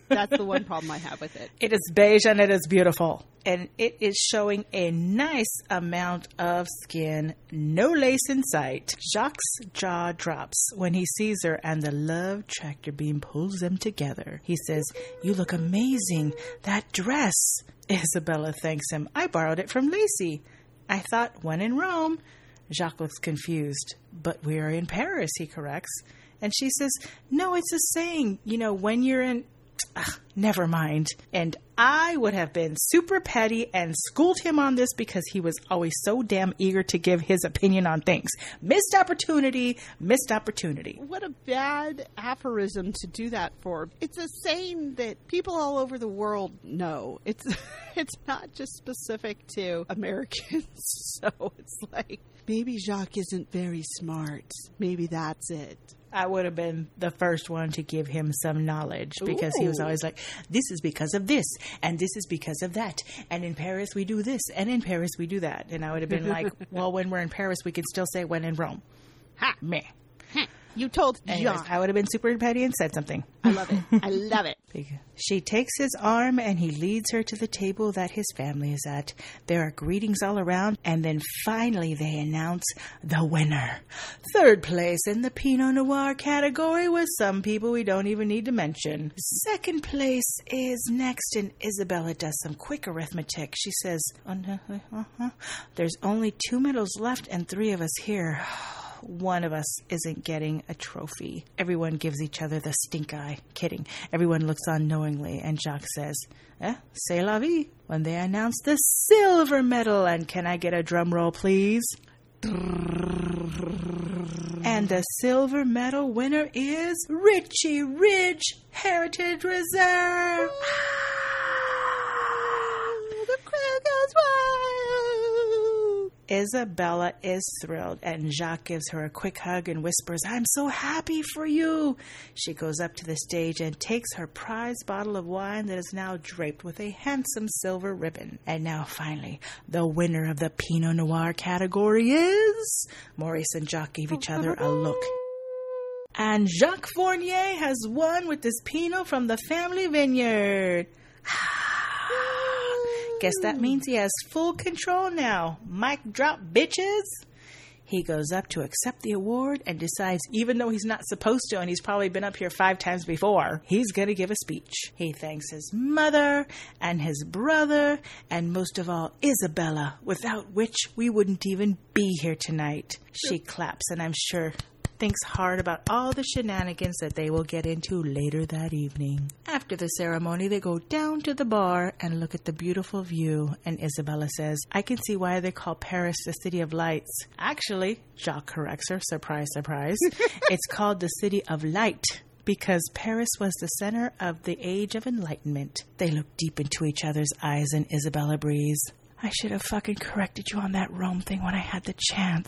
That's the one problem I have with it. It is beige and it is beautiful. And it is showing a nice amount of skin, no lace in sight. Jacques' jaw drops when he sees her and the love tractor beam pulls them together. He says, "You look amazing. That dress." Isabella thanks him. "I borrowed it from Lacey. I thought when in Rome." Jacques looks confused. "But we are in Paris," he corrects. And she says, "No, it's a saying. You know, when you're in..." Never mind. And I would have been super petty and schooled him on this because he was always so damn eager to give his opinion on things. Missed opportunity, missed opportunity. What a bad aphorism to do that for. It's a saying that people all over the world know. It's not just specific to Americans. So it's like, maybe Jacques isn't very smart. Maybe that's it. I would have been the first one to give him some knowledge because he was always like, this is because of this, and this is because of that, and in Paris we do this, and in Paris we do that. And I would have been like, well, when we're in Paris, we can still say when in Rome. Ha! Meh. Ha! You told Anyways, Jacques. I would have been super petty and said something. I love it. I love it. She takes his arm and he leads her to the table that his family is at. There are greetings all around, and then finally they announce the winner. Third place in the Pinot Noir category with some people we don't even need to mention. Second place is next, and Isabella does some quick arithmetic. She says, there's only 2 medals left and 3 of us here. One of us isn't getting a trophy. Everyone gives each other the stink eye. Kidding. Everyone looks on knowingly, and Jacques says, c'est la vie. When they announce the silver medal, and can I get a drum roll, please? And the silver medal winner is Ritchie Ridge Heritage Reserve. The crowd goes wild. Isabella is thrilled, and Jacques gives her a quick hug and whispers, I'm so happy for you. She goes up to the stage and takes her prized bottle of wine that is now draped with a handsome silver ribbon. And now, finally, the winner of the Pinot Noir category is... Maurice and Jacques gave each other a look. And Jacques Fournier has won with this Pinot from the family vineyard. Guess that means he has full control now. Mic drop, bitches. He goes up to accept the award and decides, even though he's not supposed to, and he's probably been up here 5 times before, he's going to give a speech. He thanks his mother and his brother, and most of all, Isabella, without which we wouldn't even be here tonight. She claps, and I'm sure thinks hard about all the shenanigans that they will get into later that evening. After the ceremony, they go down to the bar and look at the beautiful view, and Isabella says, I can see why they call Paris the City of Lights. Actually, Jacques corrects her, surprise, surprise, it's called the City of Light, because Paris was the center of the Age of Enlightenment. They look deep into each other's eyes, and Isabella breathes, I should have fucking corrected you on that Rome thing when I had the chance.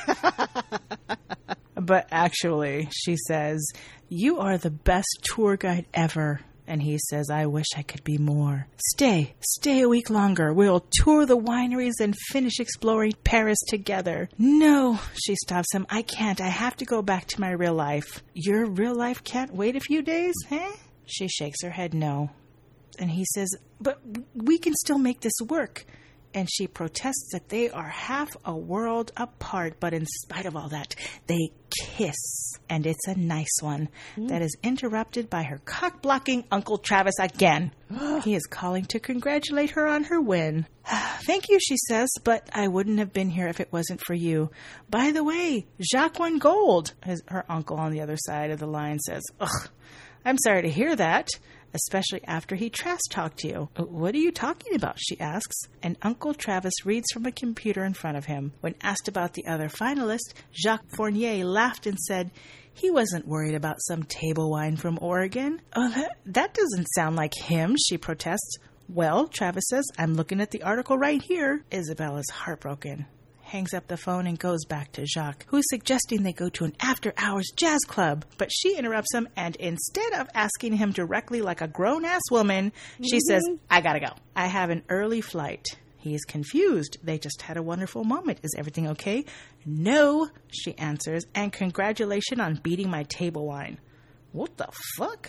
But actually, she says, you are the best tour guide ever. And he says, I wish I could be more. Stay a week longer. We'll tour the wineries and finish exploring Paris together. No, she stops him. I can't. I have to go back to my real life. Your real life can't wait a few days, huh? She shakes her head no. And he says, but we can still make this work. And she protests that they are half a world apart, but in spite of all that, they kiss. And it's a nice one that is interrupted by her cock-blocking Uncle Travis again. He is calling to congratulate her on her win. Thank you, she says, but I wouldn't have been here if it wasn't for you. By the way, Jacques won gold. Her uncle on the other side of the line says, ugh, I'm sorry to hear that. Especially after he trash-talked you. What are you talking about, she asks. And Uncle Travis reads from a computer in front of him. When asked about the other finalist, Jacques Fournier laughed and said, he wasn't worried about some table wine from Oregon. Oh, that doesn't sound like him, she protests. Well, Travis says, I'm looking at the article right here. Isabella's heartbroken. Hangs up the phone and goes back to Jacques, who's suggesting they go to an after-hours jazz club. But she interrupts him, and instead of asking him directly like a grown-ass woman, she says, I gotta go. I have an early flight. He is confused. They just had a wonderful moment. Is everything okay? No, she answers, and congratulations on beating my table wine. What the fuck?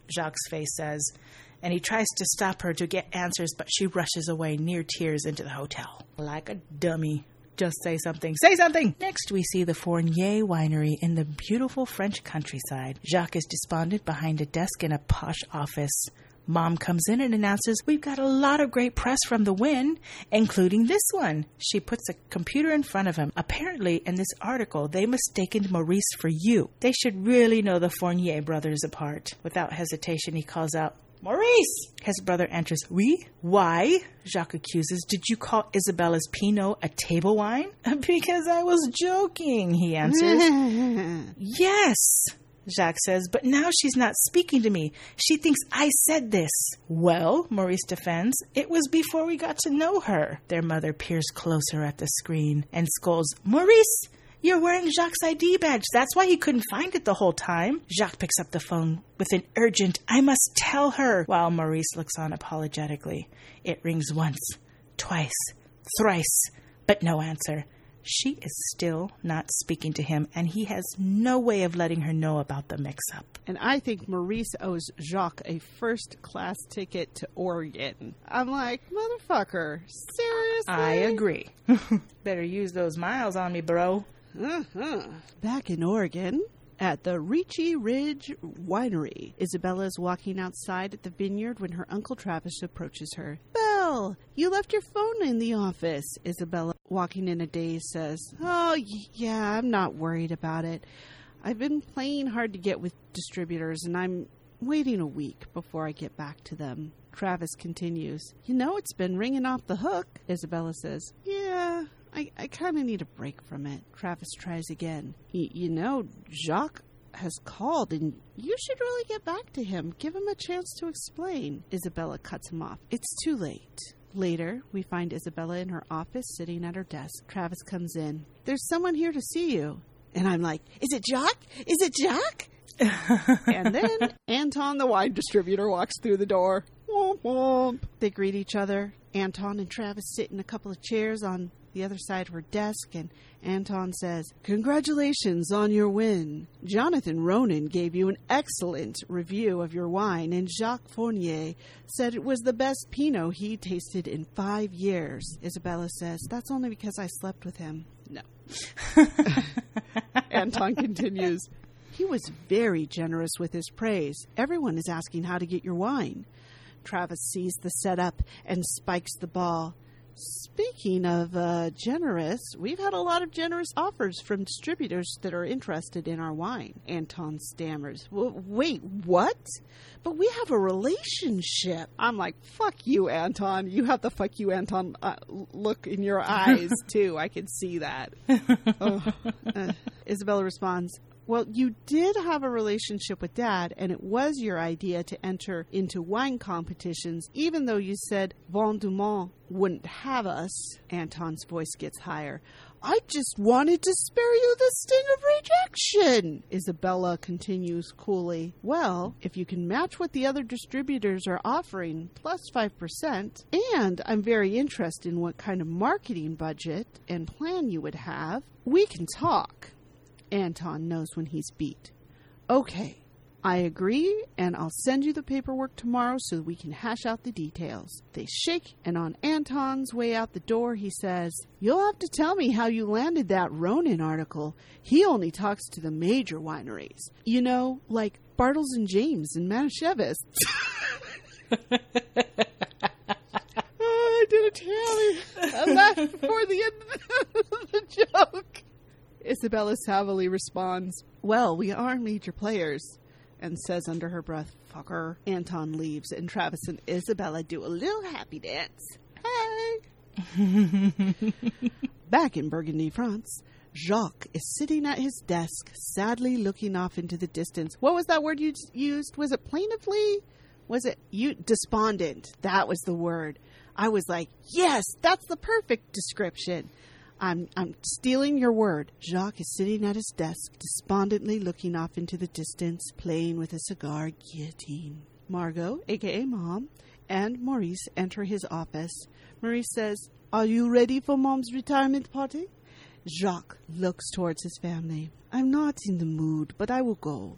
Jacques' face says, and he tries to stop her to get answers, but she rushes away near tears into the hotel. Like a dummy. Just say something. Say something! Next, we see the Fournier winery in the beautiful French countryside. Jacques is despondent behind a desk in a posh office. Mom comes in and announces, we've got a lot of great press from the win, including this one. She puts a computer in front of him. Apparently, in this article, they mistaken Maurice for you. They should really know the Fournier brothers apart. Without hesitation, he calls out, Maurice! His brother enters. Oui? Why? Jacques accuses. Did you call Isabella's Pinot a table wine? Because I was joking, he answers. Yes, Jacques says, but now she's not speaking to me. She thinks I said this. Well, Maurice defends, it was before we got to know her. Their mother peers closer at the screen and scolds, Maurice! You're wearing Jacques' ID badge. That's why he couldn't find it the whole time. Jacques picks up the phone with an urgent, I must tell her, while Maurice looks on apologetically. It rings once, twice, thrice, but no answer. She is still not speaking to him, and he has no way of letting her know about the mix-up. And I think Maurice owes Jacques a first-class ticket to Oregon. I'm like, motherfucker, seriously? I agree. Better use those miles on me, bro. Back in Oregon, at the Ricci Ridge Winery, Isabella is walking outside at the vineyard when her Uncle Travis approaches her. Belle, you left your phone in the office, Isabella, walking in a daze, says. Oh, yeah, I'm not worried about it. I've been playing hard to get with distributors, and I'm waiting a week before I get back to them. Travis continues. You know, it's been ringing off the hook, Isabella says. Yeah, I kind of need a break from it. Travis tries again. You know, Jacques has called, and you should really get back to him. Give him a chance to explain. Isabella cuts him off. It's too late. Later, we find Isabella in her office sitting at her desk. Travis comes in. There's someone here to see you. And I'm like, is it Jacques? Is it Jacques? And then Anton, the wine distributor, walks through the door. Womp womp. They greet each other. Anton and Travis sit in a couple of chairs on the other side of her desk, and Anton says, Congratulations on your win. Jonathan Ronan gave you an excellent review of your wine, and Jacques Fournier said it was the best Pinot he tasted in 5 years. Isabella says, That's only because I slept with him. No. Anton continues, He was very generous with his praise. Everyone is asking how to get your wine. Travis sees the setup and spikes the ball. Speaking of generous, we've had a lot of generous offers from distributors that are interested in our wine. Anton stammers. Wait, what? But we have a relationship. I'm like, fuck you, Anton. You have the fuck you, Anton look in your eyes, too. I can see that. Isabella responds, Well, you did have a relationship with Dad, and it was your idea to enter into wine competitions, even though you said Vendôme wouldn't have us. Anton's voice gets higher. I just wanted to spare you the sting of rejection, Isabella continues coolly. Well, if you can match what the other distributors are offering, plus 5%, and I'm very interested in what kind of marketing budget and plan you would have, we can talk. Anton knows when he's beat. Okay, I agree, and I'll send you the paperwork tomorrow so we can hash out the details. They shake, and on Anton's way out the door, he says, You'll have to tell me how you landed that Ronan article. He only talks to the major wineries. You know, like Bartles and James and Manischewitz. I did it, Tammy. I laughed before the end of the joke. Isabella savvily responds, Well, we are major players, and says under her breath, Fucker. Anton leaves, and Travis and Isabella do a little happy dance. Hey! Back in Burgundy, France, Jacques is sitting at his desk, sadly looking off into the distance. What was that word you used? Was it plaintively? Was it despondent? That was the word. I was like, yes, that's the perfect description. I'm stealing your word. Jacques is sitting at his desk, despondently looking off into the distance, playing with a cigar guillotine. Margot, a.k.a. Mom, and Maurice enter his office. Maurice says, Are you ready for Mom's retirement party? Jacques looks towards his family. I'm not in the mood, but I will go.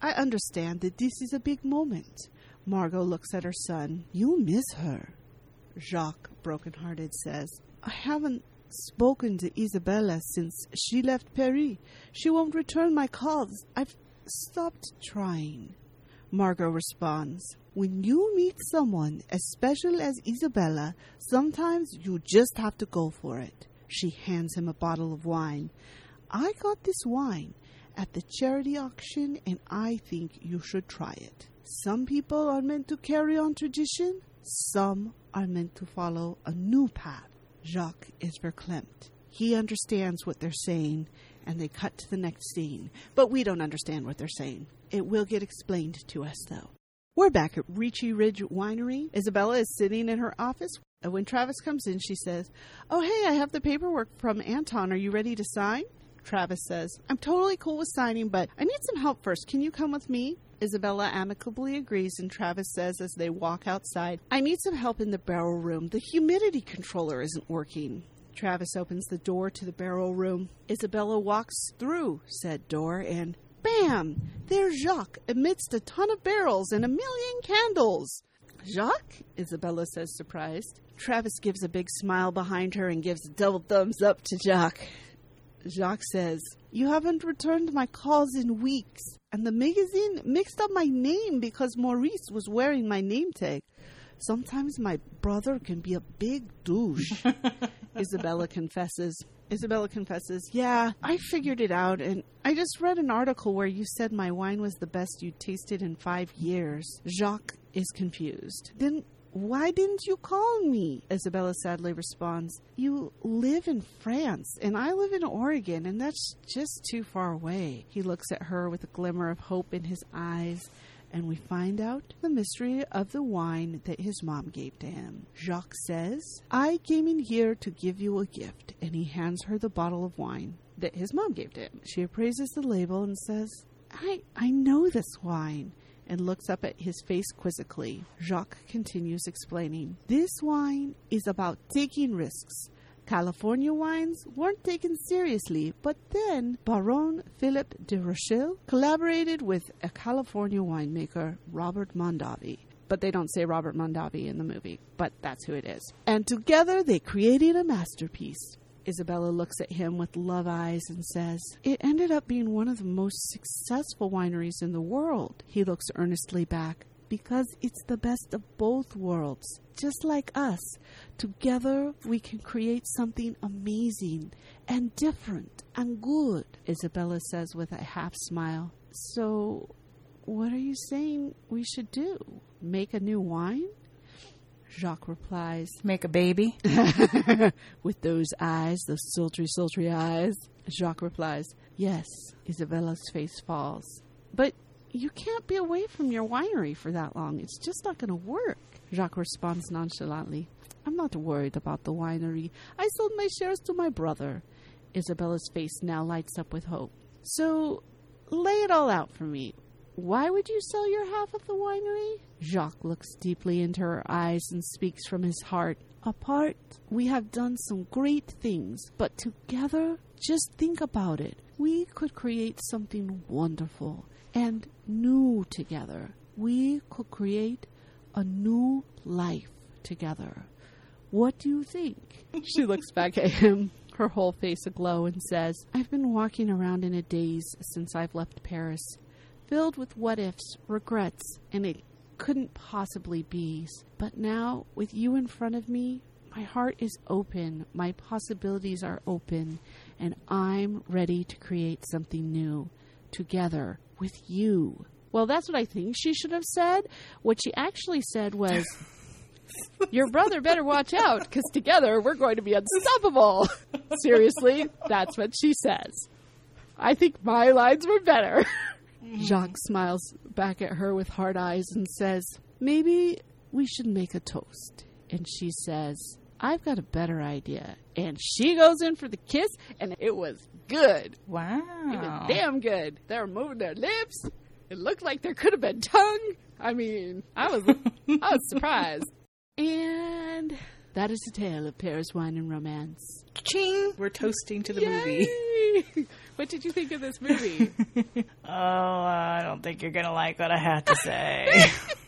I understand that this is a big moment. Margot looks at her son. You'll miss her. Jacques, broken-hearted, says, I haven't spoken to Isabella since she left Paris. She won't return my calls. I've stopped trying. Margot responds, when you meet someone as special as Isabella, sometimes you just have to go for it. She hands him a bottle of wine. I got this wine at the charity auction, and I think you should try it. Some people are meant to carry on tradition. Some are meant to follow a new path. Jacques is verklempt. He understands what they're saying, and they cut to the next scene. But we don't understand what they're saying. It will get explained to us, though. We're back at Ricci Ridge Winery. Isabella is sitting in her office. When Travis comes in, she says, oh, hey, I have the paperwork from Anton. Are you ready to sign? Travis says, I'm totally cool with signing, but I need some help first. Can you come with me? Isabella amicably agrees, and Travis says as they walk outside, I need some help in the barrel room. The humidity controller isn't working. Travis opens the door to the barrel room. Isabella walks through said door, and bam! There's Jacques amidst a ton of barrels and a million candles. Jacques? Isabella says, surprised. Travis gives a big smile behind her and gives a double thumbs up to Jacques. Jacques says, you haven't returned my calls in weeks, and the magazine mixed up my name because Maurice was wearing my name tag. Sometimes my brother can be a big douche. Isabella confesses, yeah, I figured it out, and I just read an article where you said my wine was the best you'd tasted in 5 years. Jacques is confused. Then why didn't you call me? Isabella sadly responds, you live in France, and I live in Oregon, and that's just too far away. He looks at her with a glimmer of hope in his eyes, and we find out the mystery of the wine that his mom gave to him. Jacques says, I came in here to give you a gift, and he hands her the bottle of wine that his mom gave to him. She appraises the label and says, I know this wine, and looks up at his face quizzically. Jacques continues explaining, this wine is about taking risks. California wines weren't taken seriously, but then Baron Philippe de Rochelle collaborated with a California winemaker, Robert Mondavi. But they don't say Robert Mondavi in the movie, but that's who it is. And together they created a masterpiece. Isabella looks at him with love eyes and says, it ended up being one of the most successful wineries in the world. He looks earnestly back. Because it's the best of both worlds. Just like us. Together we can create something amazing and different and good, Isabella says with a half smile. So, what are you saying we should do? Make a new wine? Jacques replies, make a baby? With those eyes, those sultry, sultry eyes. Jacques replies, yes. Isabella's face falls. But you can't be away from your winery for that long. It's just not going to work. Jacques responds nonchalantly, I'm not worried about the winery. I sold my shares to my brother. Isabella's face now lights up with hope. So, lay it all out for me. Why would you sell your half of the winery? Jacques looks deeply into her eyes and speaks from his heart. Apart, we have done some great things, but together, just think about it. We could create something wonderful and new together. We could create a new life together. What do you think? She looks back at him, her whole face aglow, and says, I've been walking around in a daze since I've left Paris, filled with what-ifs, regrets, and it couldn't possibly be. But now, with you in front of me, my heart is open, my possibilities are open, and I'm ready to create something new, together, with you. Well, that's what I think she should have said. What she actually said was, your brother better watch out, because together we're going to be unstoppable. Seriously, that's what she says. I think my lines were better. Jacques smiles back at her with hard eyes and says, maybe we should make a toast. And she says, I've got a better idea. And she goes in for the kiss, and it was good. Wow. It was damn good. They were moving their lips. It looked like there could have been tongue. I mean, I was surprised. And that is the tale of Paris Wine and Romance. Ching! We're toasting to the Yay! movie. What did you think of this movie? I don't think you're going to like what I have to say.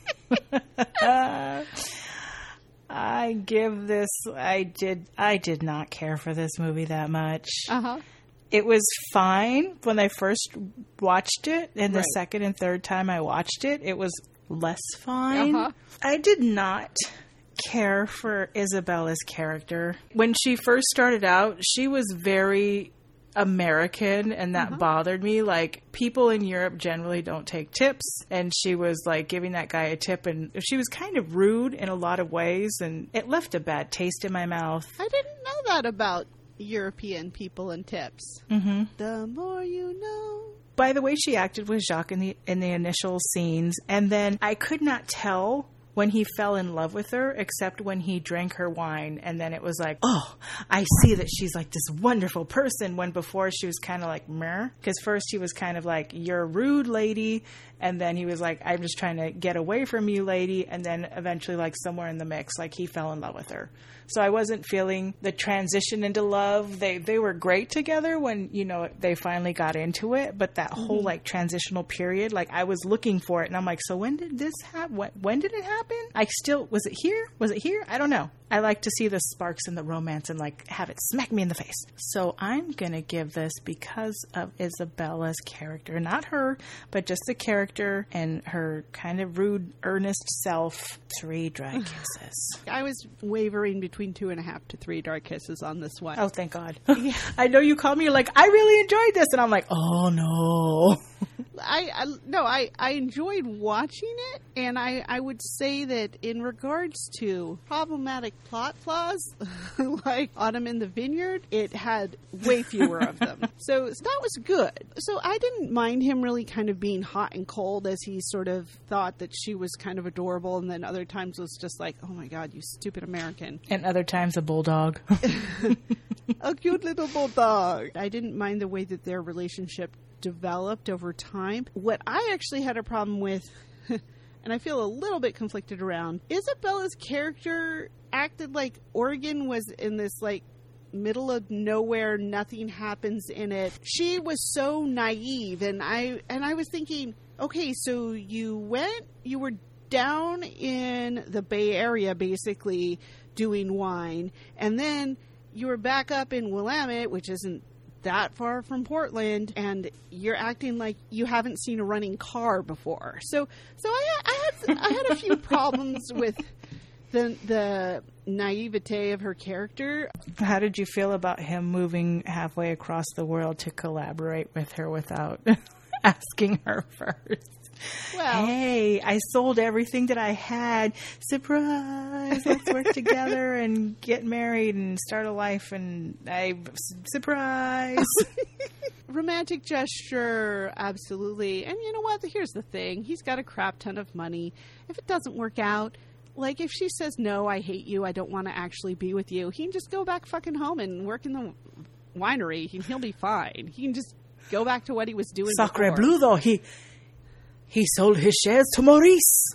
I give this, I did not care for this movie that much. Uh-huh. It was fine when I first watched it, and the Right. second and third time I watched it, it was less fine. Uh-huh. I did not care for Isabella's character. When she first started out, she was very American, and that bothered me. Like, people in Europe generally don't take tips, and she was like giving that guy a tip, and she was kind of rude in a lot of ways, and it left a bad taste in my mouth. I didn't know that about European people and tips. Mm-hmm. The more you know. By the way she acted with Jacques in the initial scenes, and then I could not tell when he fell in love with her, except when he drank her wine, and then it was like, oh, I see that she's like this wonderful person, when before she was kind of like, meh, because first he was kind of like, you're a rude lady, and then he was like, I'm just trying to get away from you, lady, and then eventually, like, somewhere in the mix, like, he fell in love with her. So I wasn't feeling the transition into love. They were great together when, you know, they finally got into it, but that whole, like, transitional period, like, I was looking for it, and I'm like, so when did this happen? When did it happen? Was it here? Was it here? I don't know. I like to see the sparks in the romance and, like, have it smack me in the face. So I'm going to give this, because of Isabella's character, not her, but just the character and her kind of rude, earnest self, 3 dry kisses. I was wavering between 2.5 to 3 dry kisses on this one. Oh, thank God. I know you called me, you're like, I really enjoyed this. And I'm like, oh, no. I enjoyed watching it, and I would say that in regards to problematic plot flaws, like Autumn in the Vineyard, it had way fewer of them. So that was good. So I didn't mind him really kind of being hot and cold, as he sort of thought that she was kind of adorable, and then other times was just like, oh my God, you stupid American. And other times a bulldog. A cute little bulldog. I didn't mind the way that their relationship developed over time. What I actually had a problem with, and I feel a little bit conflicted around, Isabella's character acted like Oregon was in this, like, middle of nowhere, nothing happens in it. She was so naive, and I was thinking, okay, so you were down in the Bay Area basically doing wine, and then you were back up in Willamette, which isn't that far from Portland, and you're acting like you haven't seen a running car before. So I had a few problems with the naivete of her character. How did you feel about him moving halfway across the world to collaborate with her without asking her first? Well, hey, I sold everything that I had. Surprise! Let's work together and get married and start a life. And surprise! Romantic gesture, absolutely. And you know what? Here's the thing. He's got a crap ton of money. If it doesn't work out, like, if she says, no, I hate you, I don't want to actually be with you, he can just go back fucking home and work in the winery. He'll be fine. He can just go back to what he was doing Sacre before. bleu, though. He sold his shares to Maurice.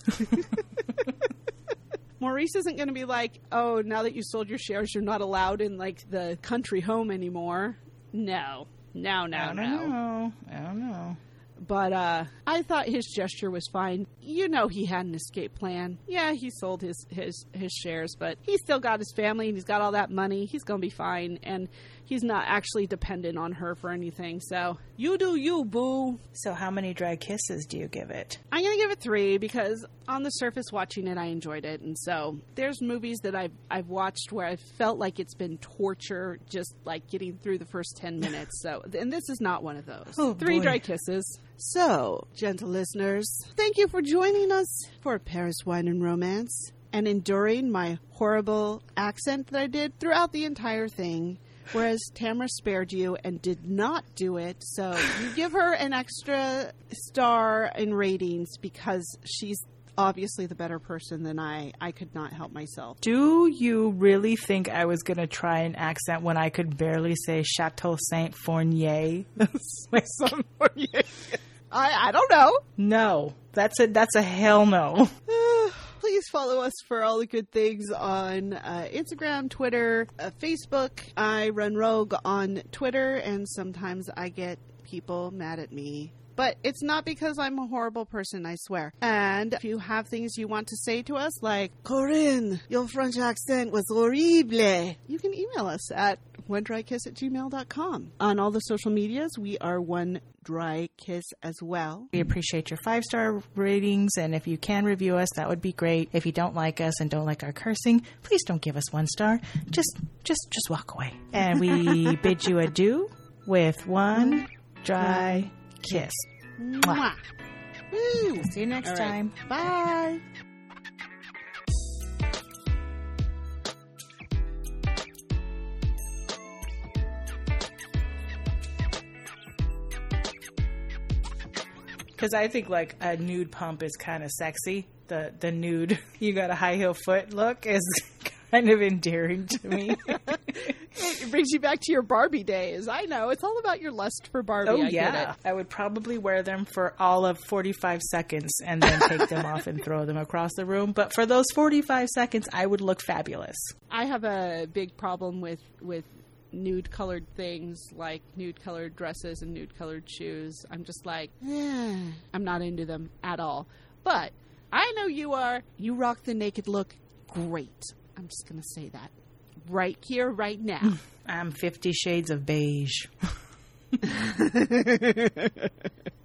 Maurice isn't going to be like, oh, now that you sold your shares, you're not allowed in, like, the country home anymore. No. I don't know. But I thought his gesture was fine. You know, he had an escape plan. Yeah, he sold his shares, but he's still got his family and he's got all that money. He's going to be fine, and he's not actually dependent on her for anything. So you do you, boo. So how many dry kisses do you give it? I'm going to give it 3 because on the surface watching it, I enjoyed it. And so there's movies that I've watched where I felt like it's been torture just like getting through the first 10 minutes. So, and this is not one of those. Oh, 3 boy. dry kisses. So, gentle listeners, thank you for joining us for Paris Wine and Romance and enduring my horrible accent that I did throughout the entire thing. Whereas Tamara spared you and did not do it. So you give her an extra star in ratings because she's obviously the better person than I. I could not help myself. Do you really think I was going to try an accent when I could barely say Chateau Saint Fournier? I don't know. No, that's a hell no. Please please follow us for all the good things on Instagram, Twitter, Facebook. I run rogue on Twitter, and sometimes I get people mad at me. But it's not because I'm a horrible person, I swear. And if you have things you want to say to us, like, Corinne, your French accent was horrible, you can email us at onedrykiss@gmail.com. On all the social medias, we are One Dry Kiss as well. We appreciate your 5-star ratings, and if you can review us, that would be great. If you don't like us and don't like our cursing, please don't give us 1 star. Just walk away. And we bid you adieu with One Dry Kiss. Mwah. Woo. See you next All time. Right. Bye. Because I think like a nude pump is kind of sexy. The nude, you got a high heel foot look is kind of endearing to me. It brings you back to your Barbie days. I know. It's all about your lust for Barbie. Oh, I yeah. get it. I would probably wear them for all of 45 seconds and then take them off and throw them across the room. But for those 45 seconds, I would look fabulous. I have a big problem with nude colored things, like nude colored dresses and nude colored shoes. I'm just like, I'm not into them at all. But I know you are. You rock the naked look great. I'm just going to say that right here, right now. I'm 50 Shades of Beige.